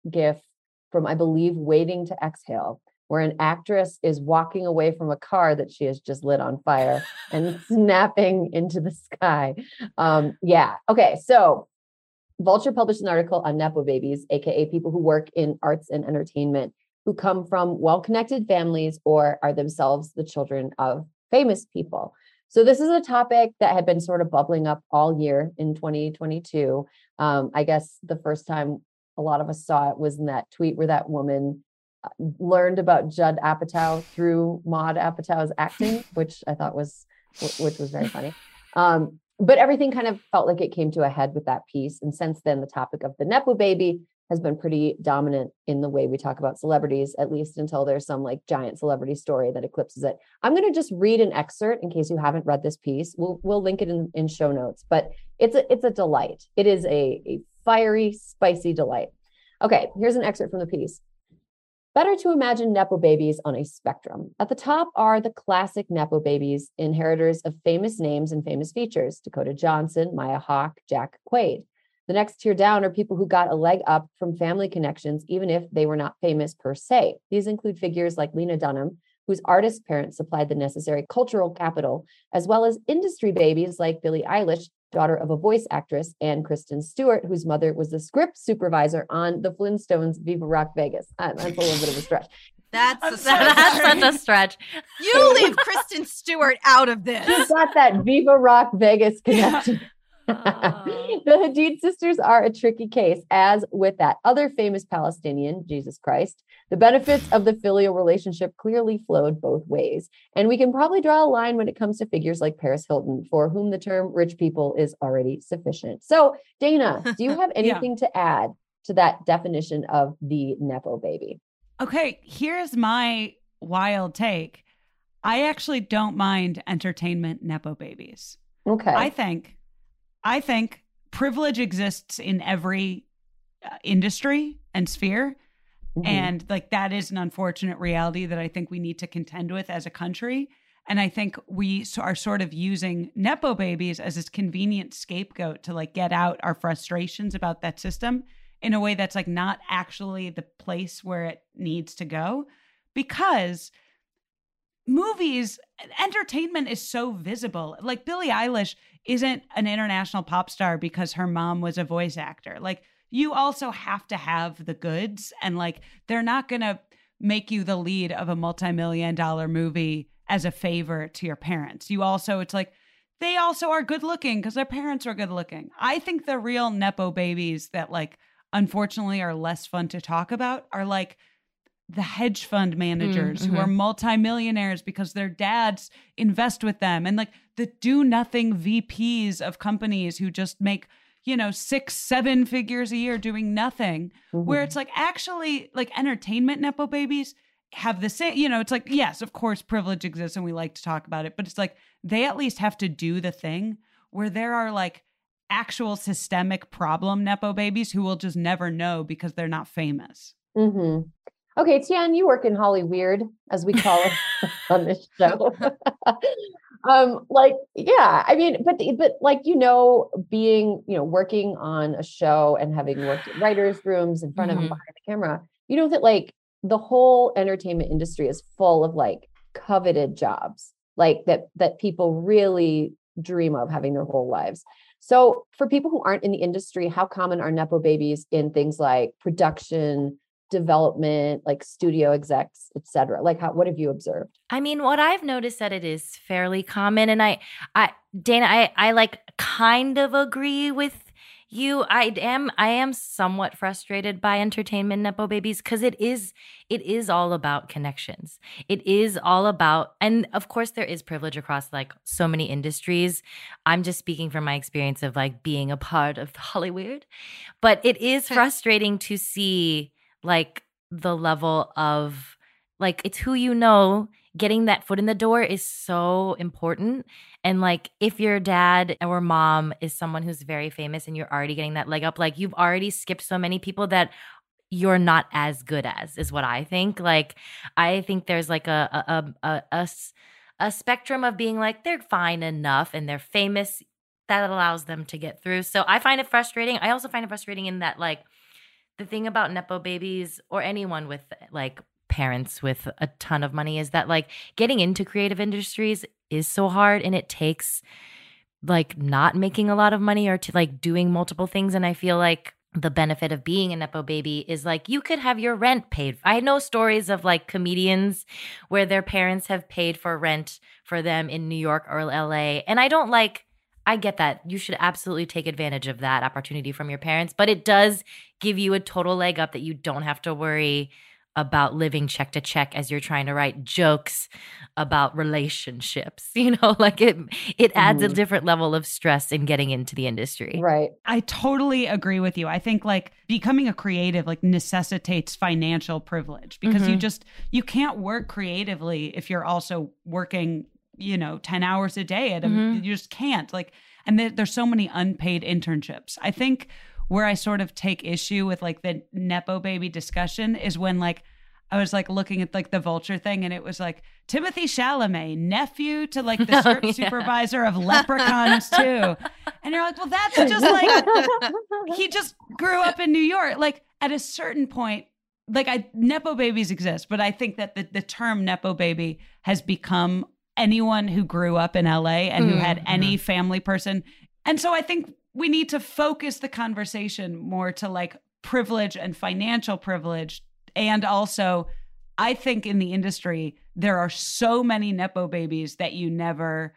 gif from, I believe, Waiting to Exhale, where an actress is walking away from a car that she has just lit on fire and snapping into the sky. Yeah. Okay. So Vulture published an article on Nepo babies, aka people who work in arts and entertainment, who come from well-connected families or are themselves the children of famous people. So this is a topic that had been sort of bubbling up all year in 2022. I guess the first time a lot of us saw it was in that tweet where that woman learned about Judd Apatow through Maude Apatow's acting, which I thought was very funny. But everything kind of felt like it came to a head with that piece. And since then, the topic of the Nepo baby has been pretty dominant in the way we talk about celebrities, at least until there's some like giant celebrity story that eclipses it. I'm going to just read an excerpt in case you haven't read this piece. We'll link it in show notes, but it's a delight. It is a fiery, spicy delight. Okay, here's an excerpt from the piece. Better to imagine Nepo babies on a spectrum. At the top are the classic Nepo babies, inheritors of famous names and famous features: Dakota Johnson, Maya Hawke, Jack Quaid. The next tier down are people who got a leg up from family connections, even if they were not famous per se. These include figures like Lena Dunham, whose artist parents supplied the necessary cultural capital, as well as industry babies like Billie Eilish, daughter of a voice actress, and Kristen Stewart, whose mother was the script supervisor on the Flintstones' Viva Rock Vegas. That's a little bit of a stretch. That's such a stretch. You leave Kristen Stewart out of this. She's got that Viva Rock Vegas connection. The Hadid sisters are a tricky case, as with that other famous Palestinian, Jesus Christ. The benefits of the filial relationship clearly flowed both ways. And we can probably draw a line when it comes to figures like Paris Hilton, for whom the term rich people is already sufficient. So, Dana, do you have anything to add to that definition of the Nepo baby? Okay, here's my wild take. I actually don't mind entertainment Nepo babies. Okay. I think privilege exists in every industry and sphere. Mm-hmm. And like that is an unfortunate reality that I think we need to contend with as a country. And I think we are sort of using Nepo babies as this convenient scapegoat to like get out our frustrations about that system in a way that's like not actually the place where it needs to go. Because movies, entertainment is so visible. Like Billie Eilish isn't an international pop star because her mom was a voice actor. Like you also have to have the goods, and like they're not going to make you the lead of a multi-million-dollar movie as a favor to your parents. It's like they also are good looking because their parents are good looking. I think the real Nepo babies that like unfortunately are less fun to talk about are like the hedge fund managers who are multimillionaires because their dads invest with them, and like the do nothing VPs of companies who just make, 6-7 figures a year doing nothing, where it's like actually like entertainment Nepo babies have the same, it's like, yes, of course privilege exists and we like to talk about it, but it's like they at least have to do the thing, where there are like actual systemic problem Nepo babies who will just never know because they're not famous. Mm-hmm. Okay, Tian, you work in Hollyweird, as we call it on this show. I mean, but like, being, working on a show and having worked in writers' rooms in front of and behind the camera, that like the whole entertainment industry is full of like coveted jobs, like that people really dream of having their whole lives. So for people who aren't in the industry, how common are Nepo babies in things like production, development, like studio execs, et cetera? Like what have you observed? I mean, what I've noticed that it is fairly common, and Dana, I like kind of agree with you. I am somewhat frustrated by entertainment Nepo babies because it is all about connections. It is all about, and of course there is privilege across like so many industries. I'm just speaking from my experience of like being a part of Hollyweird, but it is frustrating to see like the level of like, it's who getting that foot in the door is so important. And like if your dad or mom is someone who's very famous and you're already getting that leg up, like you've already skipped so many people that you're not as good as, is what I think. Like I think there's like a spectrum of being like they're fine enough and they're famous, that allows them to get through. So I find it frustrating. I also find it frustrating in that like the thing about Nepo babies or anyone with like parents with a ton of money is that like getting into creative industries is so hard, and it takes like not making a lot of money or to like doing multiple things. And I feel like the benefit of being a Nepo baby is like you could have your rent paid. I know stories of like comedians where their parents have paid for rent for them in New York or LA. And I get that. You should absolutely take advantage of that opportunity from your parents, but it does give you a total leg up that you don't have to worry about living check to check as you're trying to write jokes about relationships. Like it adds a different level of stress in getting into the industry. Right. I totally agree with you. I think like becoming a creative like necessitates financial privilege because you can't work creatively if you're also working 10 hours a day you just can't and there's so many unpaid internships. I think where I sort of take issue with like the Nepo baby discussion is when like I was like looking at like the Vulture thing and it was like Timothée Chalamet, nephew to like the script supervisor of Leprechauns 2. And you're like, well, that's just like, he just grew up in New York. Like at a certain point, Nepo babies exist, but I think that the term Nepo baby has become anyone who grew up in LA and who had any family person. And so I think we need to focus the conversation more to like privilege and financial privilege. And also, I think in the industry, there are so many Nepo babies that you never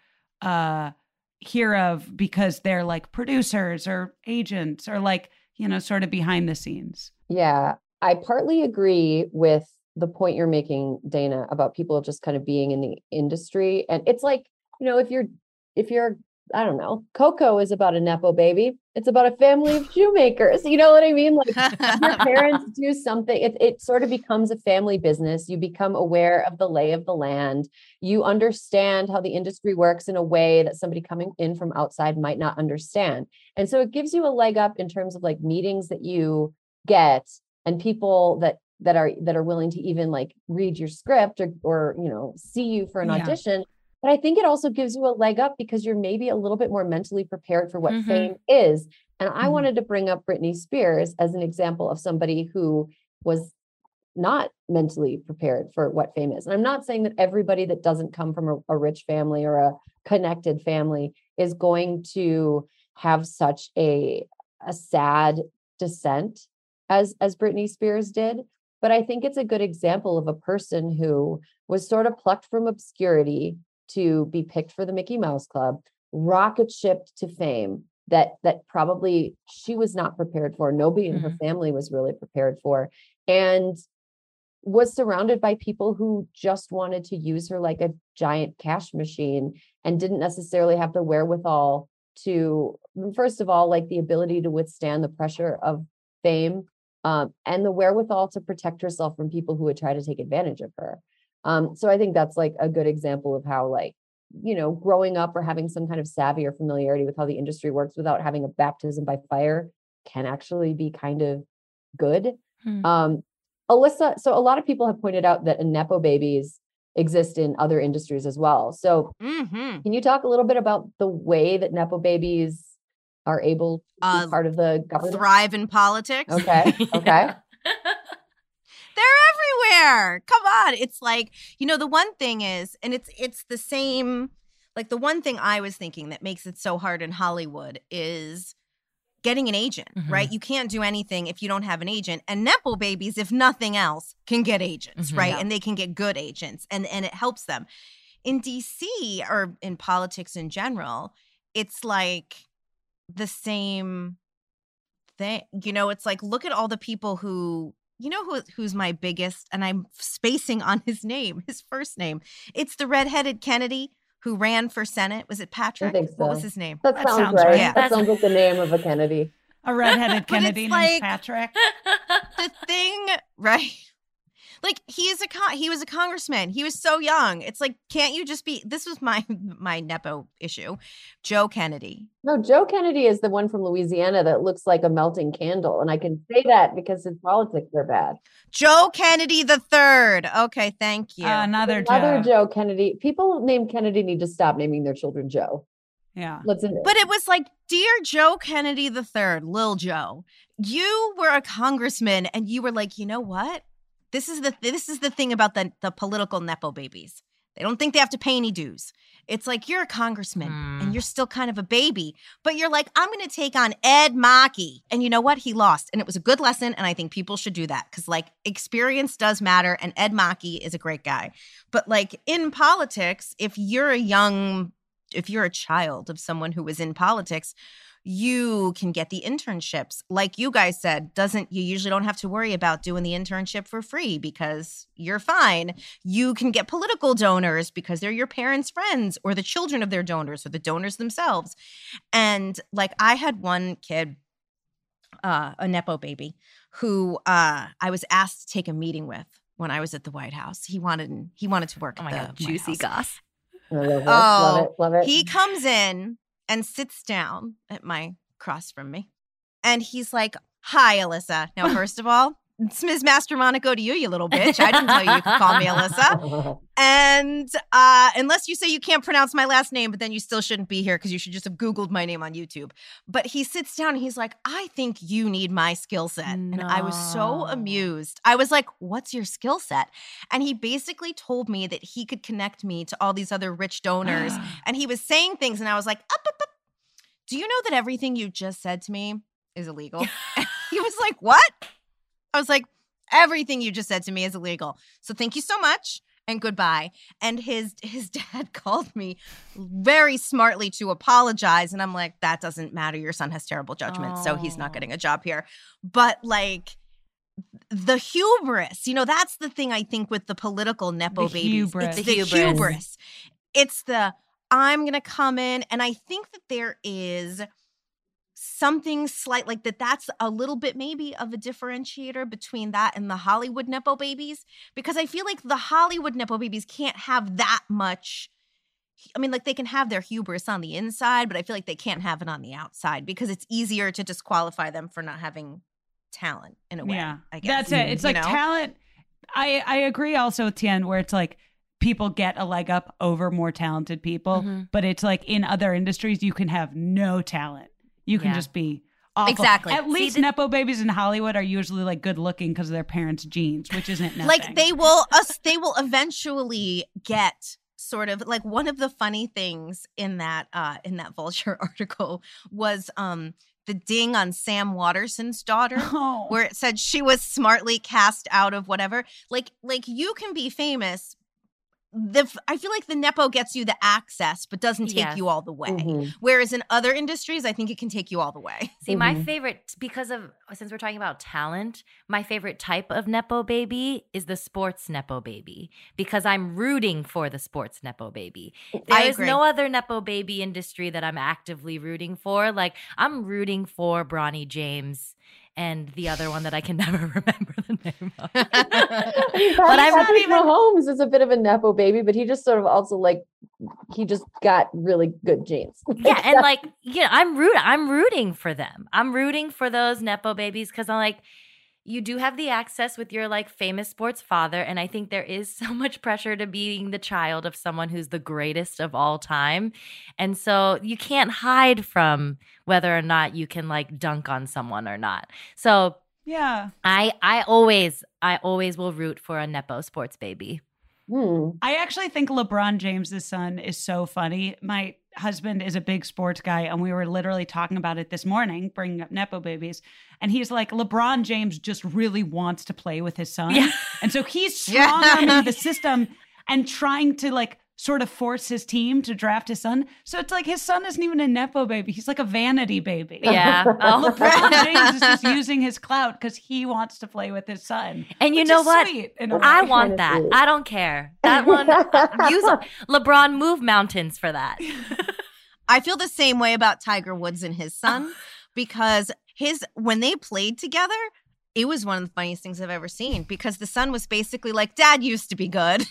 hear of because they're like producers or agents or like, sort of behind the scenes. Yeah, I partly agree with the point you're making, Dana, about people just kind of being in the industry. And it's like, if you're I don't know, Coco is about a Nepo baby. It's about a family of shoemakers. You know what I mean? Like your parents do something, it sort of becomes a family business. You become aware of the lay of the land. You understand how the industry works in a way that somebody coming in from outside might not understand. And so it gives you a leg up in terms of like meetings that you get and people that are willing to even like read your script or see you for an audition. But I think it also gives you a leg up because you're maybe a little bit more mentally prepared for what fame is. And I wanted to bring up Britney Spears as an example of somebody who was not mentally prepared for what fame is. And I'm not saying that everybody that doesn't come from a rich family or a connected family is going to have such a sad descent as Britney Spears did. But I think it's a good example of a person who was sort of plucked from obscurity to be picked for the Mickey Mouse Club, rocket shipped to fame that probably she was not prepared for. Nobody in her family was really prepared for, and was surrounded by people who just wanted to use her like a giant cash machine and didn't necessarily have the wherewithal to, first of all, like the ability to withstand the pressure of fame and the wherewithal to protect herself from people who would try to take advantage of her. So I think that's like a good example of how growing up or having some kind of savvy or familiarity with how the industry works without having a baptism by fire can actually be kind of good. Alyssa, so a lot of people have pointed out that Nepo babies exist in other industries as well. So can you talk a little bit about the way that Nepo babies are able to be part of the government? Thrive in politics? Okay. They're everywhere. Come on. It's like, the one thing is, and it's the same, like the one thing I was thinking that makes it so hard in Hollywood is getting an agent, right? You can't do anything if you don't have an agent. And Nepo babies, if nothing else, can get agents, right? Yeah. And they can get good agents and it helps them. In DC or in politics in general, it's like the same thing. It's like, look at all the people who, who's my biggest, and I'm spacing on his first name. It's the redheaded Kennedy who ran for Senate. Was it Patrick? I think so. What was his name? That sounds right. Yeah. That sounds like the name of a Kennedy. A redheaded Kennedy named like, Patrick. The thing, right? Like he was a congressman. He was so young. It's like, can't you just be? This was my Nepo issue. Joe Kennedy. No, Joe Kennedy is the one from Louisiana that looks like a melting candle, and I can say that because his politics are bad. Joe Kennedy the third. Okay, thank you. Another Joe Kennedy. People named Kennedy need to stop naming their children Joe. Yeah. Let's end it. But it was like, dear Joe Kennedy III, Lil Joe, you were a congressman and you were like, you know what? This is the thing about the political Nepo babies. They don't think they have to pay any dues. It's like, you're a congressman and you're still kind of a baby, but you're like, I'm going to take on Ed Mackey. And you know what? He lost. And it was a good lesson. And I think people should do that because like experience does matter. And Ed Mackey is a great guy. But like in politics, if you're a child of someone who was in politics, you can get the internships. Like you guys said, you usually don't have to worry about doing the internship for free because you're fine. You can get political donors because they're your parents' friends or the children of their donors or the donors themselves. And like I had one kid, a Nepo baby, who I was asked to take a meeting with when I was at the White House. He wanted to work at the White juicy House. goss. Love it. He comes in and sits down at my across from me. And he's like, hi, Alyssa. Now, first of all, it's Ms. Master Monaco to you, you little bitch. I didn't tell you could call me Alyssa. And unless you say you can't pronounce my last name, but then you still shouldn't be here because you should just have Googled my name on YouTube. But he sits down and he's like, I think you need my skill set. And I was so amused. I was like, what's your skill set? And he basically told me that he could connect me to all these other rich donors. And he was saying things and I was like, up. Do you know that everything you just said to me is illegal? He was like, what? I was like, everything you just said to me is illegal. So thank you so much and goodbye. And his dad called me very smartly to apologize. And I'm like, that doesn't matter. Your son has terrible judgment, so he's not getting a job here. But like the hubris, that's the thing I think with the political Nepo babies. Hubris. It's the hubris. It's the I'm going to come in. And I think that there is something slight like that's a little bit maybe of a differentiator between that and the Hollywood Nepo babies, because I feel like the Hollywood Nepo babies can't have that much. I mean, like they can have their hubris on the inside, but I feel like they can't have it on the outside because it's easier to disqualify them for not having talent in a way. Yeah, I guess. that's it. It's like talent. I agree also with Tien, where it's like people get a leg up over more talented people, but it's like in other industries, you can have no talent. You can just be awful. Exactly. At least Nepo babies in Hollywood are usually like good looking because of their parents' genes, which isn't nothing. Like they will eventually get sort of like one of the funny things in that Vulture article was the ding on Sam Waterson's daughter, where it said she was smartly cast out of whatever. Like you can be famous. I feel like the Nepo gets you the access, but doesn't take you all the way. Whereas in other industries, I think it can take you all the way. See, my favorite, since we're talking about talent, my favorite type of Nepo baby is the sports Nepo baby, because I'm rooting for the sports Nepo baby. There is no other Nepo baby industry that I'm actively rooting for. Like, I'm rooting for Bronny James and the other one that I can never remember the name of. But Patrick Mahomes is a bit of a Nepo baby, but he just sort of also he just got really good genes. Yeah, and I'm rooting for them. I'm rooting for those Nepo babies because I'm like, you do have the access with your like famous sports father, and I think there is so much pressure to being the child of someone who's the greatest of all time. And so you can't hide from whether or not you can like dunk on someone or not. So yeah, I always will root for a Nepo sports baby. I actually think LeBron James' son is so funny. My husband is a big sports guy, and we were literally talking about it this morning, bringing up Nepo babies. And he's like, LeBron James just really wants to play with his son. Yeah. And so he's strong-arming the system and trying to like sort of force his team to draft his son. So it's like his son isn't even a Nepo baby. He's like a vanity baby. Yeah. LeBron James is just using his clout because he wants to play with his son. And you know what? I want that. I don't care. That one, use LeBron, move mountains for that. I feel the same way about Tiger Woods and his son because when they played together, it was one of the funniest things I've ever seen because the son was basically like, Dad used to be good.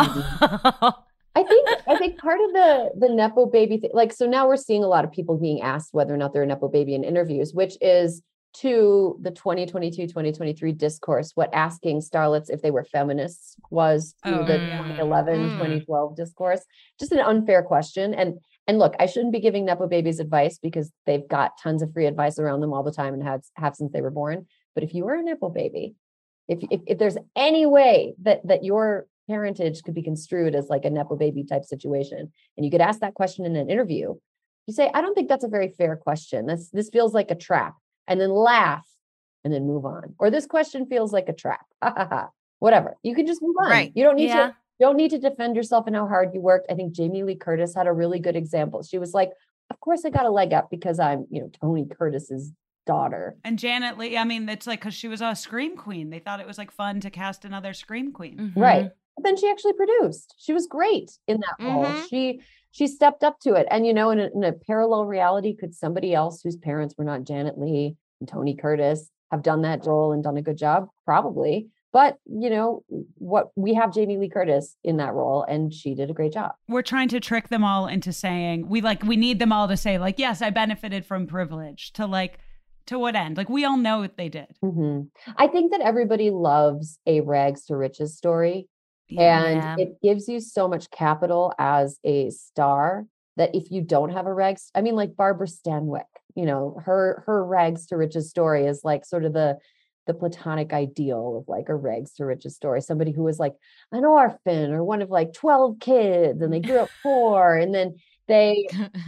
I think part of the Nepo baby thing, like, so now we're seeing a lot of people being asked whether or not they're a Nepo baby in interviews, which is to the 2022, 2023 discourse, what asking starlets if they were feminists was to the 2011, 2012 discourse. Just an unfair question. And And look, I shouldn't be giving Nepo babies advice because they've got tons of free advice around them all the time and have since they were born. But if you were a Nepo baby, if there's any way that your parentage could be construed as like a Nepo baby type situation, and you could ask that question in an interview, you say, I don't think that's a very fair question. This feels like a trap, and then laugh and then move on. Or this question feels like a trap. Whatever. You can just move on. Right. You don't need to defend yourself and how hard you worked. I think Jamie Lee Curtis had a really good example. She was like, of course I got a leg up because I'm, Tony Curtis's daughter. And Janet Leigh, I mean, it's like, because she was a Scream Queen. They thought it was like fun to cast another Scream Queen. Mm-hmm. Right. But then she actually produced. She was great in that role. She stepped up to it. And, in a parallel reality, could somebody else whose parents were not Janet Leigh and Tony Curtis have done that role and done a good job? Probably. But, what we have Jamie Lee Curtis in that role, and she did a great job. We're trying to trick them all into saying, we need them all to say, like, yes, I benefited from privilege, to what end? Like, we all know what they did. Mm-hmm. I think that everybody loves a rags to riches story. And it gives you so much capital as a star that if you don't have a rags, I mean, like Barbara Stanwyck, her rags to riches story is like sort of the platonic ideal of like a rags to riches story. Somebody who was like an orphan or one of like 12 kids, and they grew up poor, and then they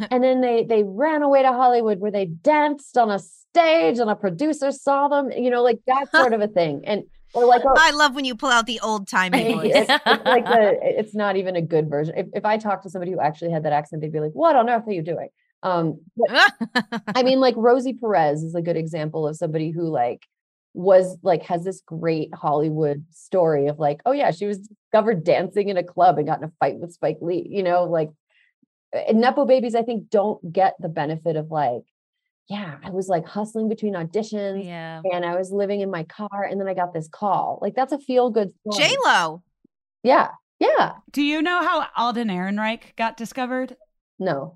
ran away to Hollywood where they danced on a stage and a producer saw them, like that sort of a thing. And or like, I love when you pull out the old timey voice. It's not even a good version. If I talked to somebody who actually had that accent, they'd be like, "What on earth are you doing?" But, I mean, like Rosie Perez is a good example of somebody who has this great Hollywood story of like, oh yeah, she was discovered dancing in a club and got in a fight with Spike Lee. Nepo babies, I think, don't get the benefit of like, yeah, I was like hustling between auditions and I was living in my car and then I got this call. Like, that's a feel good story. J-Lo. Yeah. Yeah. Do you know how Alden Ehrenreich got discovered? No.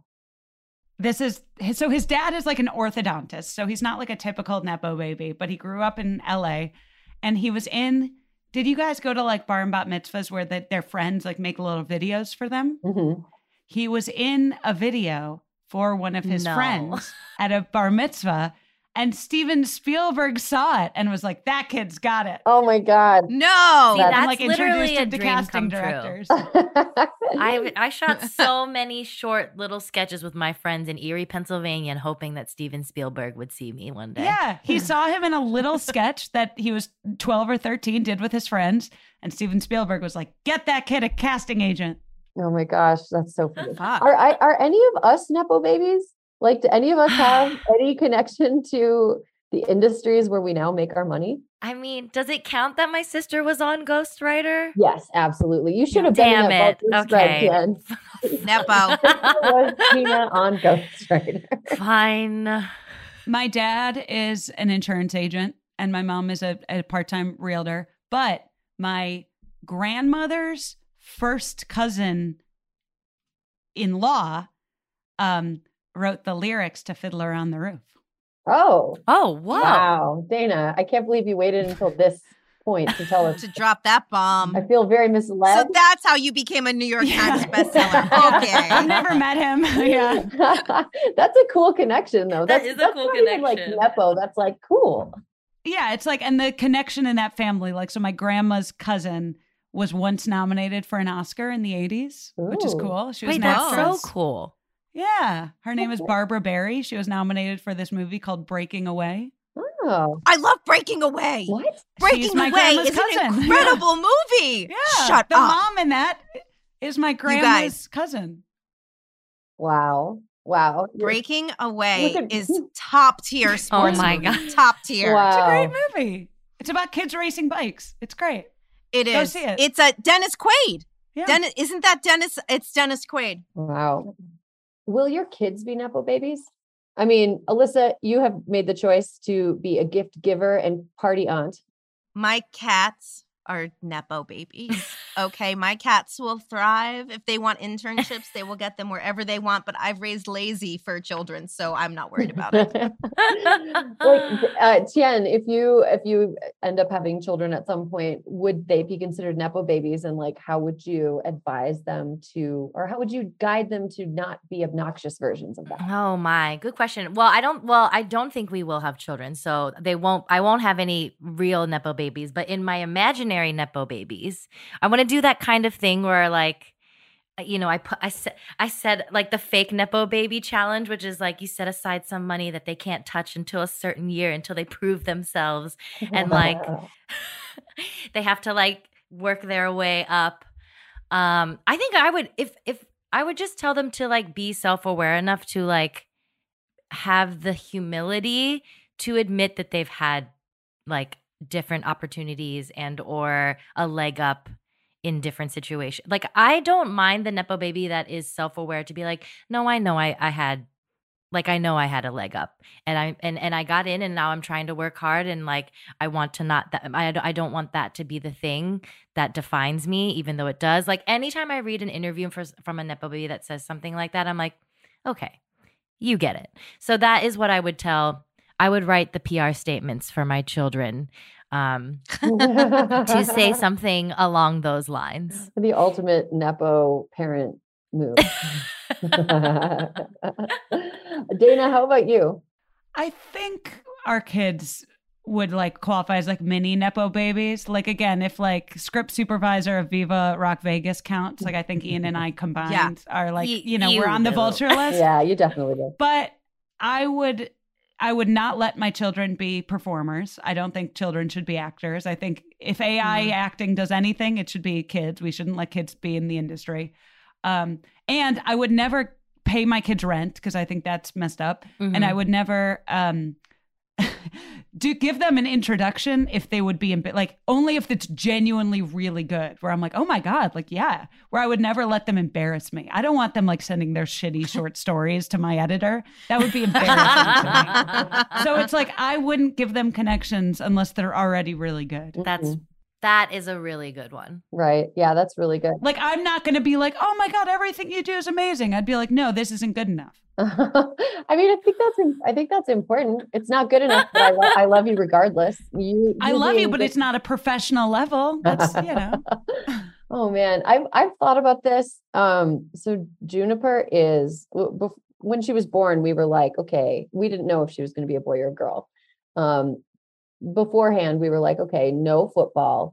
So his dad is like an orthodontist. So he's not like a typical Nepo baby, but he grew up in LA, and he was did you guys go to like bar and bat mitzvahs where their friends like make little videos for them? Mm-hmm. He was in a video for one of his friends at a bar mitzvah, and Steven Spielberg saw it and was like, that kid's got it. Oh my God. No. See, that's like literally a to dream casting come directors. I shot so many short little sketches with my friends in Erie, Pennsylvania, and hoping that Steven Spielberg would see me one day. Yeah, he saw him in a little sketch that he was 12 or 13, did with his friends, and Steven Spielberg was like, get that kid a casting agent. Oh my gosh, that's so funny. Are any of us Nepo babies? Like, do any of us have any connection to the industries where we now make our money? I mean, does it count that my sister was on Ghost Rider? Yes, absolutely. You should have been in that okay. Nepo. was Tina on Ghost Rider. Fine. My dad is an insurance agent and my mom is a part-time realtor, but my grandmother's first cousin-in-law wrote the lyrics to Fiddler on the Roof. Oh, wow. Dana, I can't believe you waited until this point to tell us. To drop that bomb. I feel very misled. So that's how you became a New York Times bestseller. Okay. I've never met him. Yeah. That's a cool connection, though. That is a cool connection. Like Nepo, that's like cool. Yeah, it's like, and the connection in that family, like, so my grandma's cousin was once nominated for an Oscar in the 80s, which is cool. She was that's so cool. Yeah. Her name is Barbara Barry. She was nominated for this movie called Breaking Away. Oh. I love Breaking Away. What? Breaking Away is an incredible movie. Yeah. Shut the up. mom in that is my grandma's cousin. Wow. Breaking Away is top tier sports. Oh my movie. God. Top tier. Wow. It's a great movie. It's about kids racing bikes. It's great. It Go is. see it. It's a Dennis Quaid. Yeah. Isn't that Dennis? It's Dennis Quaid. Wow. Will your kids be Nepo babies? I mean, Alyssa, you have made the choice to be a gift giver and party aunt. My cats are Nepo babies. Okay, my cats will thrive. If they want internships, they will get them wherever they want. But I've raised lazy for children, so I'm not worried about it. Tien, if you end up having children at some point, would they be considered nepo babies? And like, how would you advise them to, or how would you guide them to not be obnoxious versions of that? Oh my, good question. Well, I don't think we will have children, so I won't have any real nepo babies. But in my imaginary nepo babies, I want to do that kind of thing where like, you know, I said like the fake nepo baby challenge, which is like you set aside some money that they can't touch until a certain year until they prove themselves, and like they have to like work their way up. I think I would if I would just tell them to like be self-aware enough to like have the humility to admit that they've had like different opportunities and or a leg up in different situations. Like I don't mind the nepo baby that is self-aware to be like, no, I know I had like I know I had a leg up and I got in and now I'm trying to work hard and like I want to not that I don't want that to be the thing that defines me, even though it does. Like anytime I read an interview from a nepo baby that says something like that, I'm like, okay, you get it. So that is what I would tell. I would write the PR statements for my children to say something along those lines. The ultimate nepo parent move. Dana, how about you? I think our kids would like qualify as like mini nepo babies. Like again, if like script supervisor of Viva Rock Vegas counts, like I think Ian and I combined are like, we're on the vulture list. Yeah, you definitely do. But I would not let my children be performers. I don't think children should be actors. I think if AI acting does anything, it should be kids. We shouldn't let kids be in the industry. And I would never pay my kids rent because I think that's messed up. Mm-hmm. And I would never give them an introduction if they would be like only if it's genuinely really good, where I'm like, oh my God, like, yeah, where I would never let them embarrass me. I don't want them like sending their shitty short stories to my editor. That would be embarrassing to me. So it's like, I wouldn't give them connections unless they're already really good. That is a really good one. Right. Yeah, that's really good. Like, I'm not going to be like, oh my God, everything you do is amazing. I'd be like, no, this isn't good enough. I mean, I think that's important. It's not good enough, but I love you regardless. I love you, but it's not a professional level. That's, Oh man, I've thought about this. So Juniper is, when she was born, we were like, okay, we didn't know if she was going to be a boy or a girl. Beforehand, we were like, okay, no football,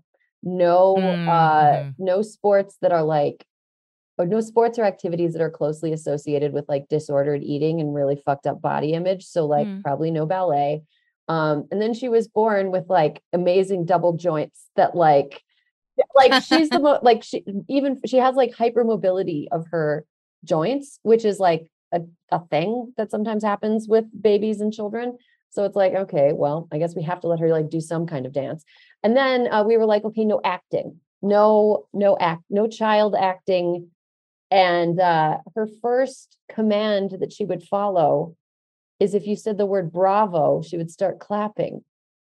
no sports that are like, or no sports or activities that are closely associated with like disordered eating and really fucked up body image. So like probably no ballet. And then she was born with like amazing double joints that like she's the she has like hypermobility of her joints, which is like a thing that sometimes happens with babies and children. So it's like, okay, well, I guess we have to let her like do some kind of dance. And then we were like, okay, no acting, no child acting. And her first command that she would follow is if you said the word bravo, she would start clapping.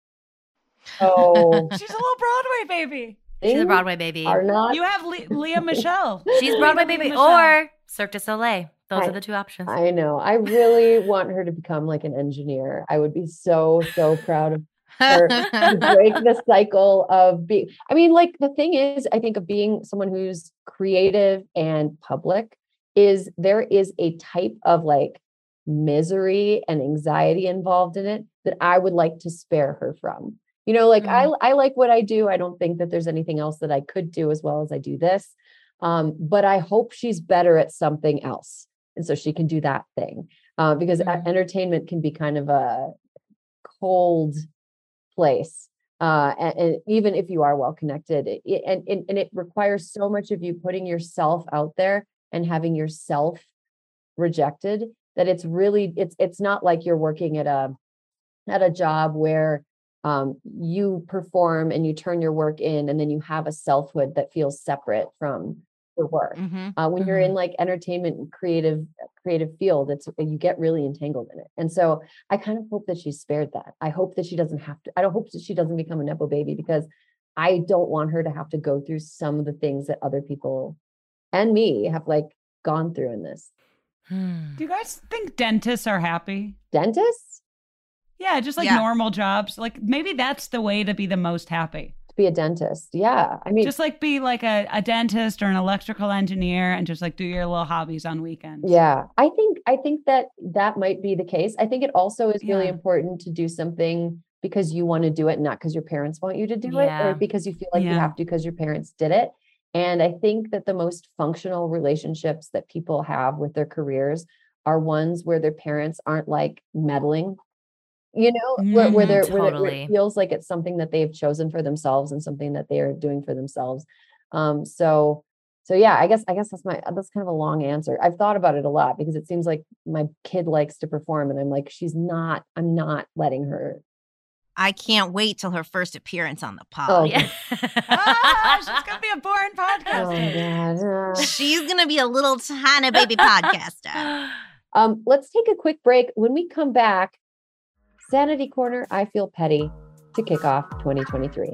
Oh, she's a little Broadway baby. She's a Broadway baby. You have Leah Michelle. She's Broadway baby or Cirque du Soleil. Those are the two options. I know. I really want her to become like an engineer. I would be so proud of her to break the cycle of being. I mean, like the thing is, I think of being someone who's creative and public is there is a type of like misery and anxiety involved in it that I would like to spare her from. You know, like I like what I do. I don't think that there's anything else that I could do as well as I do this. But I hope she's better at something else. And so she can do that thing because entertainment can be kind of a cold place. And even if you are well connected, and it requires so much of you putting yourself out there and having yourself rejected that it's really, it's not like you're working at a job where you perform and you turn your work in and then you have a selfhood that feels separate from your work. When you're in like entertainment and creative field, you get really entangled in it. And so I kind of hope that she's spared that. I hope that she doesn't have to, I don't hope that she doesn't become a nepo baby because I don't want her to have to go through some of the things that other people and me have like gone through in this. Do you guys think dentists are happy? Dentists? Yeah, just like normal jobs. Like maybe that's the way to be the most happy. To be a dentist. Yeah. I mean, just like be like a dentist or an electrical engineer and just like do your little hobbies on weekends. Yeah. I think that might be the case. I think it also is really important to do something because you want to do it, not because your parents want you to do it, or because you feel like you have to because your parents did it. And I think that the most functional relationships that people have with their careers are ones where their parents aren't like meddling, you know, where it feels like it's something that they've chosen for themselves and something that they are doing for themselves. So yeah, I guess that's kind of a long answer. I've thought about it a lot because it seems like my kid likes to perform and I'm like, I'm not letting her. I can't wait till her first appearance on the pod. Oh, she's going to be a boring podcaster. Oh, God. She's going to be a little tiny baby podcaster. Let's take a quick break. When we come back, Sanity Corner, I Feel Petty, to kick off 2023.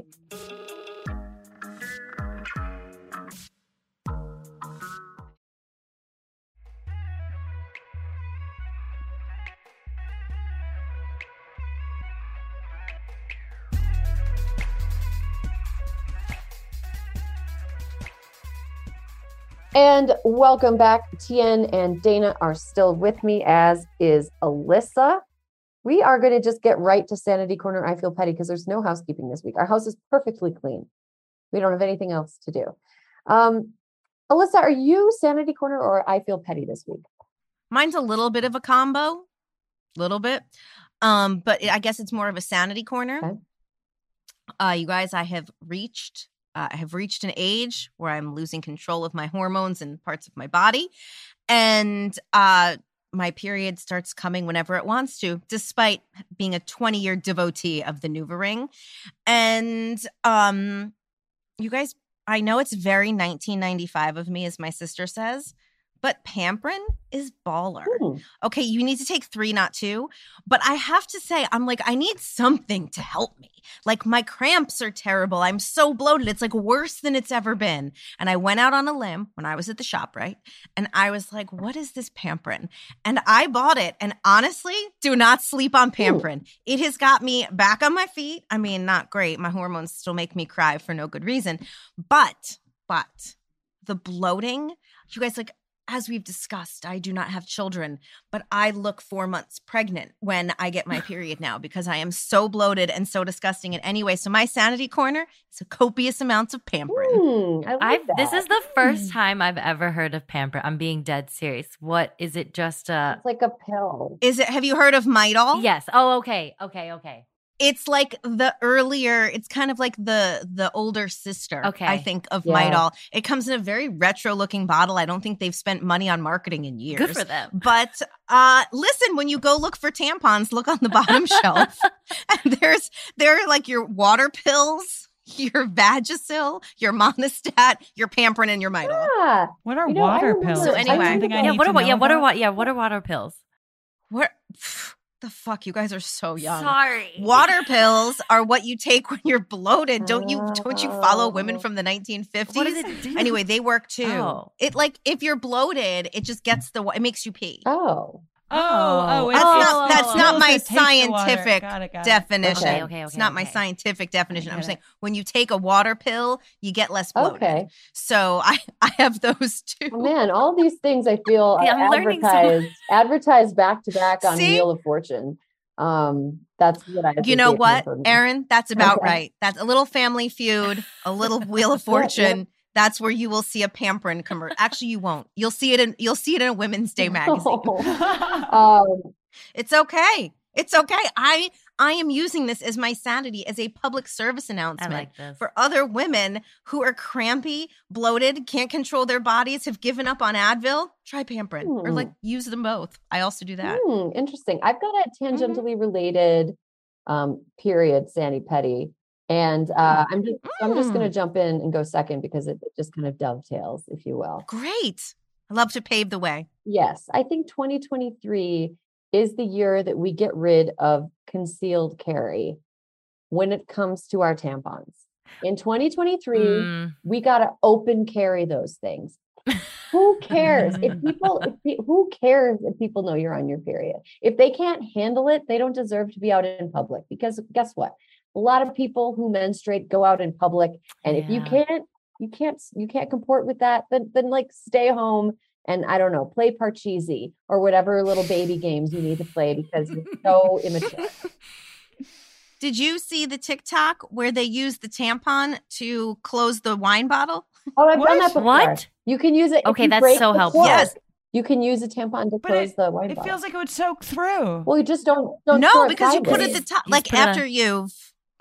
And welcome back. Tien and Dana are still with me, as is Alyssa. We are going to just get right to Sanity Corner, I Feel Petty, because there's no housekeeping this week. Our house is perfectly clean. We don't have anything else to do. Alyssa, are you Sanity Corner or I Feel Petty this week? Mine's a little bit of a combo. Little bit. But I guess it's more of a Sanity Corner. Okay. You guys, I have reached an age where I'm losing control of my hormones and parts of my body. And my period starts coming whenever it wants to, despite being a 20-year devotee of the NuvaRing. And you guys, I know it's very 1995 of me, as my sister says, but Pamprin is baller. Okay, you need to take 3, not 2. But I have to say, I'm like, I need something to help me. Like, my cramps are terrible. I'm so bloated. It's like worse than it's ever been. And I went out on a limb when I was at the shop, right? And I was like, what is this Pamprin? And I bought it. And honestly, do not sleep on Pamprin. It has got me back on my feet. I mean, not great. My hormones still make me cry for no good reason. But the bloating, you guys, like, as we've discussed, I do not have children, but I look 4 months pregnant when I get my period now because I am so bloated and so disgusting. And anyway, so my Sanity Corner is a copious amounts of Pamprin. This is the first time I've ever heard of Pamprin. I'm being dead serious. What is it? Just it's like a pill. Is it? Have you heard of Midol? Yes. Oh, okay. It's like it's kind of like the older sister, I think, of Midol. It comes in a very retro looking bottle. I don't think they've spent money on marketing in years. Good for them. But listen, when you go look for tampons, look on the bottom shelf. And there are like your water pills, your Vagisil, your Monistat, your Pamprin, and your Midol. Yeah. What are water pills? So anyway, what are water pills? What the fuck? You guys are so young. Sorry. Water pills are what you take when you're bloated. Don't you follow women from the 1950s? What does it do? Anyway, they work too. Oh. It like if you're bloated, it just gets it makes you pee. That's not my scientific definition. Okay. It's not my scientific definition. I'm saying when you take a water pill, you get less bloated. Okay. So I have those too. Oh, man, all these things I feel are advertised back to back on Wheel of Fortune. That's what I. You know what, Erin? That's about right. That's a little Family Feud, a little Wheel of Fortune. That's where you will see a Pamprin commercial. Actually, you won't. You'll see it in a Women's Day magazine. It's okay. It's okay. I am using this as my sanity, as a public service announcement for other women who are crampy, bloated, can't control their bodies, have given up on Advil. Try Pamprin or like use them both. I also do that. Interesting. I've got a tangentially related period, Sandy Petty. And I'm just going to jump in and go second because it just kind of dovetails, if you will. Great. I love to pave the way. Yes. I think 2023 is the year that we get rid of concealed carry when it comes to our tampons. In 2023, we got to open carry those things. Who cares who cares if people know you're on your period? If they can't handle it, they don't deserve to be out in public, because guess what? A lot of people who menstruate go out in public. And if you can't comport with that, then like stay home and I don't know, play Parcheesi or whatever little baby games you need to play because you're so immature. Did you see the TikTok where they use the tampon to close the wine bottle? Oh, I've done that before. What? You can use it. Okay, that's so helpful. Yes. You can use a tampon to close the wine bottle. It feels like it would soak through. Well, you just don't No, because you put it it at the top, like after you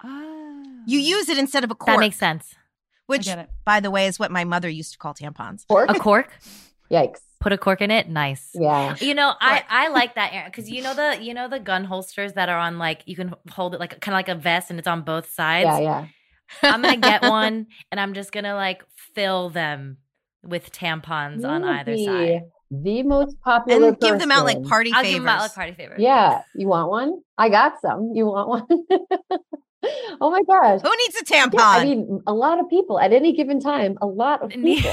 use it instead of a cork. That makes sense. Which, by the way, is what my mother used to call tampons. Cork? A cork? Yikes. Put a cork in it. Nice. Yeah. You know, I like that because you know the gun holsters that are on, like, you can hold it like kind of like a vest and it's on both sides. Yeah. I'm gonna get one and I'm just gonna like fill them with tampons on either side. The most popular and give them out like party favors. I'll give them out like party favors. Yeah. You want one? I got some. You want one? Oh my gosh. Who needs a tampon? Yeah, I mean, a lot of people at any given time, a lot of people.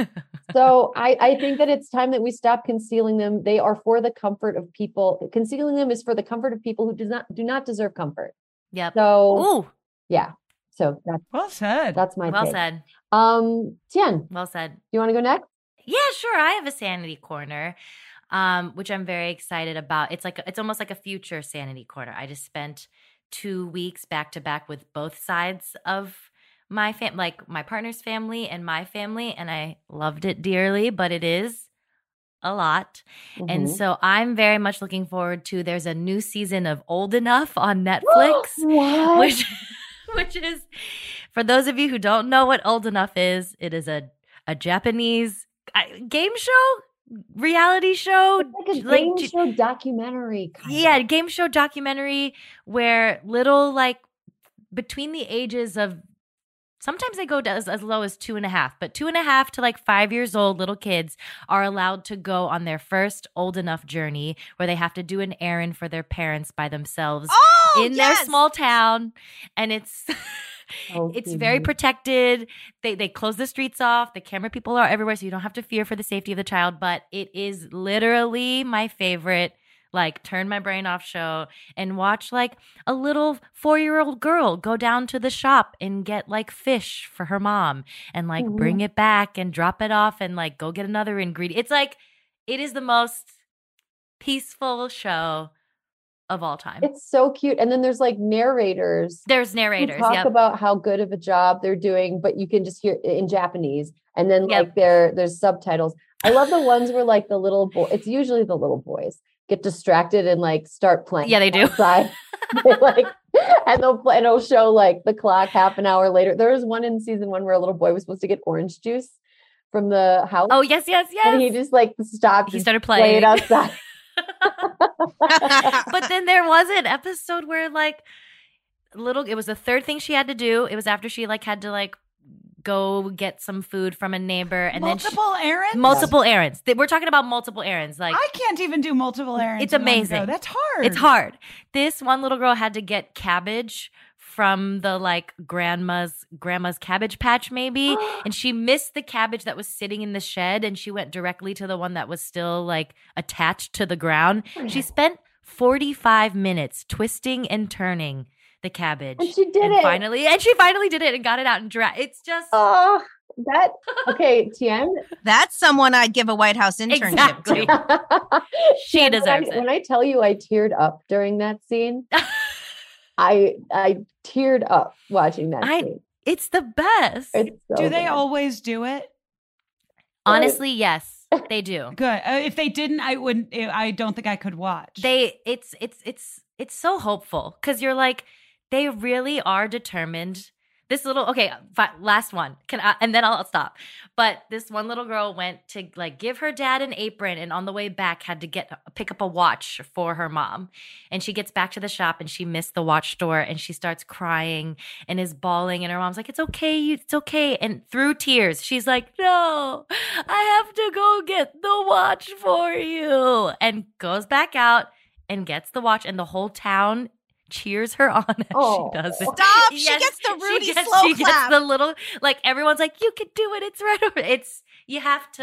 So I think that it's time that we stop concealing them. They are for the comfort of people. Concealing them is for the comfort of people who do not deserve comfort. Yep. So yeah. So that's well said. That's my well take. said. Tian. Well said. You want to go next? Yeah, sure. I have a sanity corner, which I'm very excited about. It's almost like a future sanity corner. I just spent 2 weeks back to back with both sides of my like my partner's family and my family, and I loved it dearly, but it is a lot. Mm-hmm. And so I'm very much looking forward to, there's a new season of Old Enough on Netflix. What? Which is, for those of you who don't know what Old Enough is, it is a Japanese game show, reality show. It's like a game show documentary. Game show documentary where little, like, between the ages of, sometimes they go as low as 2.5, but 2.5 to like 5 years old little kids are allowed to go on their first Old Enough journey where they have to do an errand for their parents by themselves in their small town. And it's it's very protected. They close the streets off. The camera people are everywhere, so you don't have to fear for the safety of the child. But it is literally my favorite, like, turn my brain off show, and watch like a little 4-year-old girl go down to the shop and get like fish for her mom and like bring it back and drop it off and like go get another ingredient. It's like, it is the most peaceful show of all time. It's so cute. And then there's like narrators. There's narrators who talk about how good of a job they're doing, but you can just hear it in Japanese. And then like there's subtitles. I love the ones where like the little boy, it's usually the little boys, get distracted and like start playing. Yeah, they do. Like, and it'll show like the clock half an hour later. There was one in season 1 where a little boy was supposed to get orange juice from the house. Oh, yes. And he just like stopped. He started playing it outside. But then there was an episode where like it was the third thing she had to do. It was after she like had to like go get some food from a neighbor, and multiple errands. Multiple errands. We're talking about multiple errands. Like, I can't even do multiple errands. It's amazing. That's hard. It's hard. This one little girl had to get cabbage from the like grandma's cabbage patch maybe, and she missed the cabbage that was sitting in the shed, and she went directly to the one that was still like attached to the ground. She spent 45 minutes twisting and turning the cabbage. And she did it. She finally did it and got it out and dry. It's just okay, Tian. That's someone I'd give a White House internship to. She deserves it. When I tell you I teared up during that scene, I teared up watching that scene. It's the best. It's so do they always do it? Honestly, yes, they do. Good. If they didn't, I wouldn't. I don't think I could watch. It's so hopeful because you're like, they really are determined. This little, last one. And then I'll stop. But this one little girl went to like give her dad an apron, and on the way back had to pick up a watch for her mom. And she gets back to the shop and she missed the watch store, and she starts crying and is bawling, and her mom's like, it's okay. And through tears, she's like, no, I have to go get the watch for you. And goes back out and gets the watch, and the whole town cheers her on as Oh. she does it. Stop! She gets the Rudy slow she gets clap. the little, like, everyone's like, you can do it. It's right over. You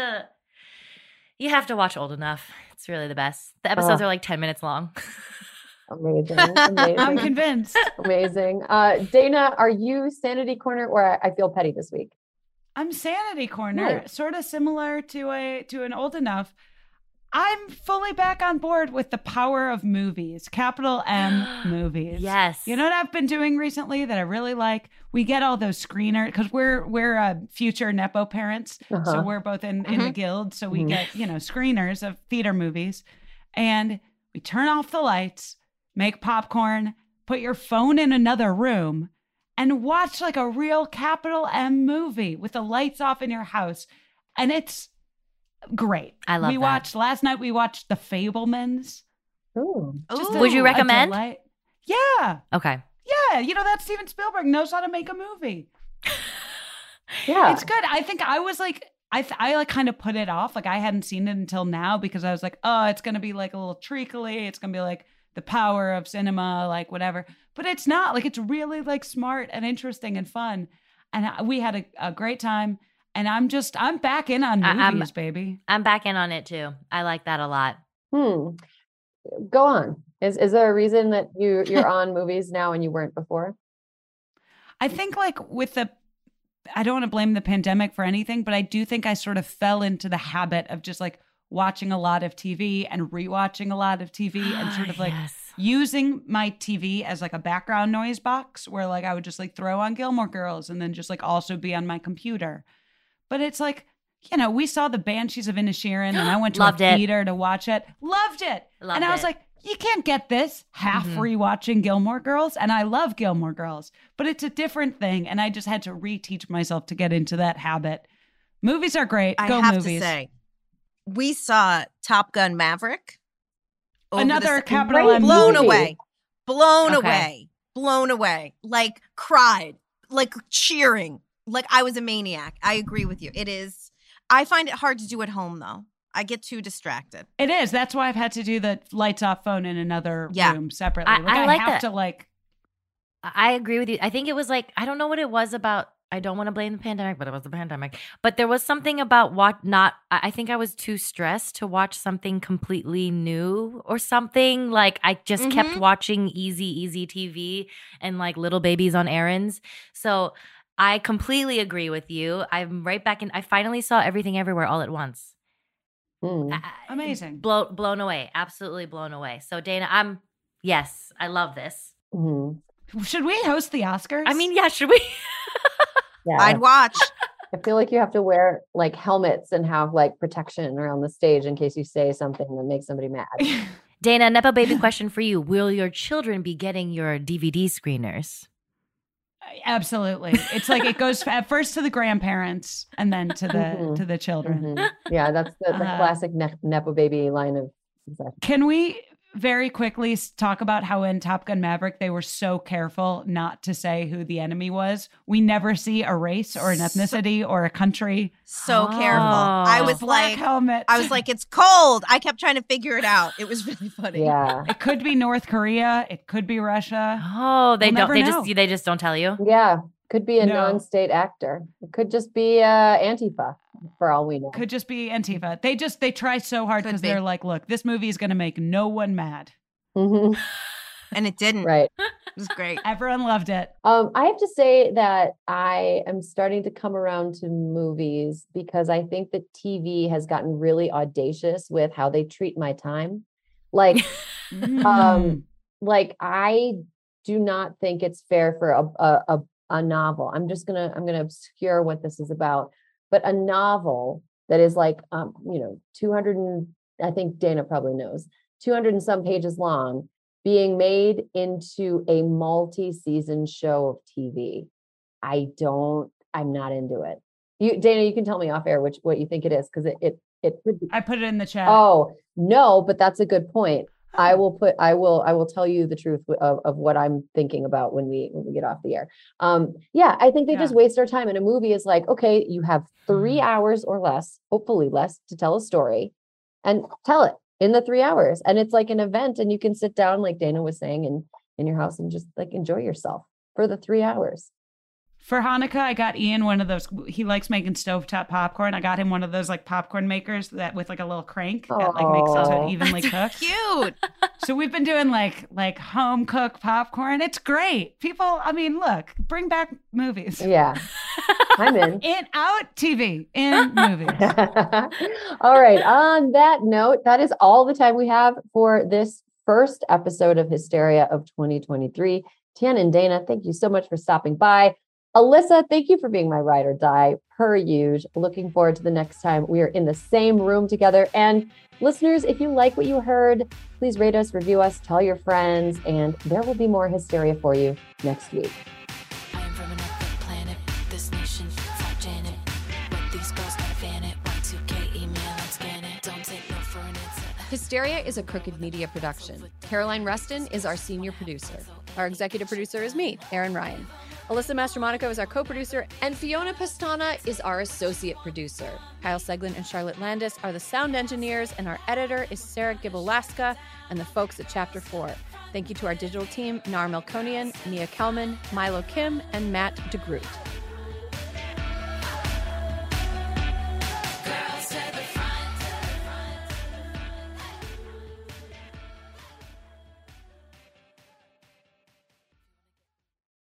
have to watch Old Enough. It's really the best. The episodes are like 10 minutes long. Amazing. Amazing. I'm convinced. Amazing. Dana, are you Sanity Corner or I Feel Petty this week? I'm Sanity Corner, Nice. sort of similar to an Old Enough. I'm fully back on board with the power of movies, capital M movies. Yes. You know what I've been doing recently that I really like? We get all those screeners because we're future Nepo parents. So we're both in the guild. So we get, screeners of theater movies, and we turn off the lights, make popcorn, put your phone in another room, and watch like a real capital M movie with the lights off in your house. And it's great. I love that. Last night we watched The Fabelmans. Ooh. Would you recommend? Yeah. Okay. Yeah. That Steven Spielberg knows how to make a movie. Yeah. It's good. I think I was like, I like kind of put it off. Like I hadn't seen it until now because I was like, oh, it's going to be like a little treacly. It's going to be like the power of cinema, like whatever. But it's not. Like it's really like smart and interesting and fun. And we had a great time. And I'm back in on movies, baby. I'm back in on it too. I like that a lot. Go on. Is there a reason that you're on movies now and you weren't before? I think like I don't want to blame the pandemic for anything, but I do think I sort of fell into the habit of just like watching a lot of TV and rewatching a lot of TV and sort of like using my TV as like a background noise box where like I would just like throw on Gilmore Girls and then just like also be on my computer. But it's like, we saw the Banshees of Inisherin and I went to a theater to watch it. Loved it. And I was like, you can't get this half rewatching Gilmore Girls. And I love Gilmore Girls, but it's a different thing. And I just had to reteach myself to get into that habit. Movies are great. I Go have movies. to say, we saw Top Gun Maverick. Another capital M blown movie. away. Blown away. Blown away. Like cried. Like cheering. Like I was a maniac. I agree with you. It is. I find it hard to do at home though. I get too distracted. It is. That's why I've had to do the lights off phone in another room separately. I like have that. to like. I agree with you. I think it was like, I don't know what it was about. I don't want to blame the pandemic, but it was the pandemic. But there was something about I think I was too stressed to watch something completely new or something. Like I just kept watching easy TV and like little babies on errands. So I completely agree with you. I'm right back in. I finally saw Everything Everywhere all at once. Amazing. Blown away. Absolutely blown away. So Dana, I love this. Should we host the Oscars? I mean, yeah, should we? Yeah. I'd watch. I feel like you have to wear like helmets and have like protection around the stage in case you say something that makes somebody mad. Dana, Nepo baby question for you. Will your children be getting your DVD screeners? Absolutely. It's like it goes at first to the grandparents and then to the children. Yeah, that's the classic Nepo baby line of. Can we very quickly talk about how in Top Gun Maverick they were so careful not to say who the enemy was? We never see a race or an ethnicity or a country. So careful. I was Black like, helmet. I was like, it's cold. I kept trying to figure it out. It was really funny. Yeah. It could be North Korea. It could be Russia. Oh, they We'll don't. never know. They just don't tell you. Yeah, could be a No. non-state actor. It could just be Antifa, for all we know. Could just be Antifa. They try so hard because be. they're like, look, this movie is going to make no one mad. Mhm. And it didn't. Right. It was great. Everyone loved it. I have to say that I am starting to come around to movies because I think that TV has gotten really audacious with how they treat my time. Like, like I do not think it's fair for a novel. I'm gonna obscure what this is about, but a novel that is like 200 and I think Dana probably knows 200 and some pages long, being made into a multi-season show of TV. I'm not into it. Dana, you can tell me off air what you think it is, because it could be. I put it in the chat. Oh no, but that's a good point. I will tell you the truth of what I'm thinking about when we get off the air. Yeah, I think they just waste our time. And a movie is like, okay, you have 3 hours or less, hopefully less, to tell a story, and tell it in the 3 hours. And it's like an event, and you can sit down, like Dana was saying, and in your house and just like enjoy yourself for the 3 hours. For Hanukkah, I got Ian one of those. He likes making stovetop popcorn. I got him one of those like popcorn makers that with like a little crank that like makes it so it evenly cooks. Cute. So we've been doing like home cooked popcorn. It's great. People, I mean, look, bring back movies. Yeah, I'm in. In, out, TV, in, movies. All right. On that note, that is all the time we have for this first episode of Hysteria of 2023. Tiana and Dana, thank you so much for stopping by. Alyssa, thank you for being my ride or die, per usual. Looking forward to the next time we are in the same room together. And listeners, if you like what you heard, please rate us, review us, tell your friends, and there will be more hysteria for you next week. I am from another planet. This nation, fuck Janet. What these girls got fan it. Y2K email and scan it. Don't take no for an answer. Hysteria is a Crooked Media production. Caroline Reston is our senior producer. Our executive producer is me, Erin Ryan. Alyssa Mastromonaco is our co-producer, and Fiona Pastana is our associate producer. Kyle Seglin and Charlotte Landis are the sound engineers, and our editor is Sarah Gibalaska and the folks at Chapter 4. Thank you to our digital team, Nar Melkonian, Nia Kelman, Milo Kim, and Matt DeGroot.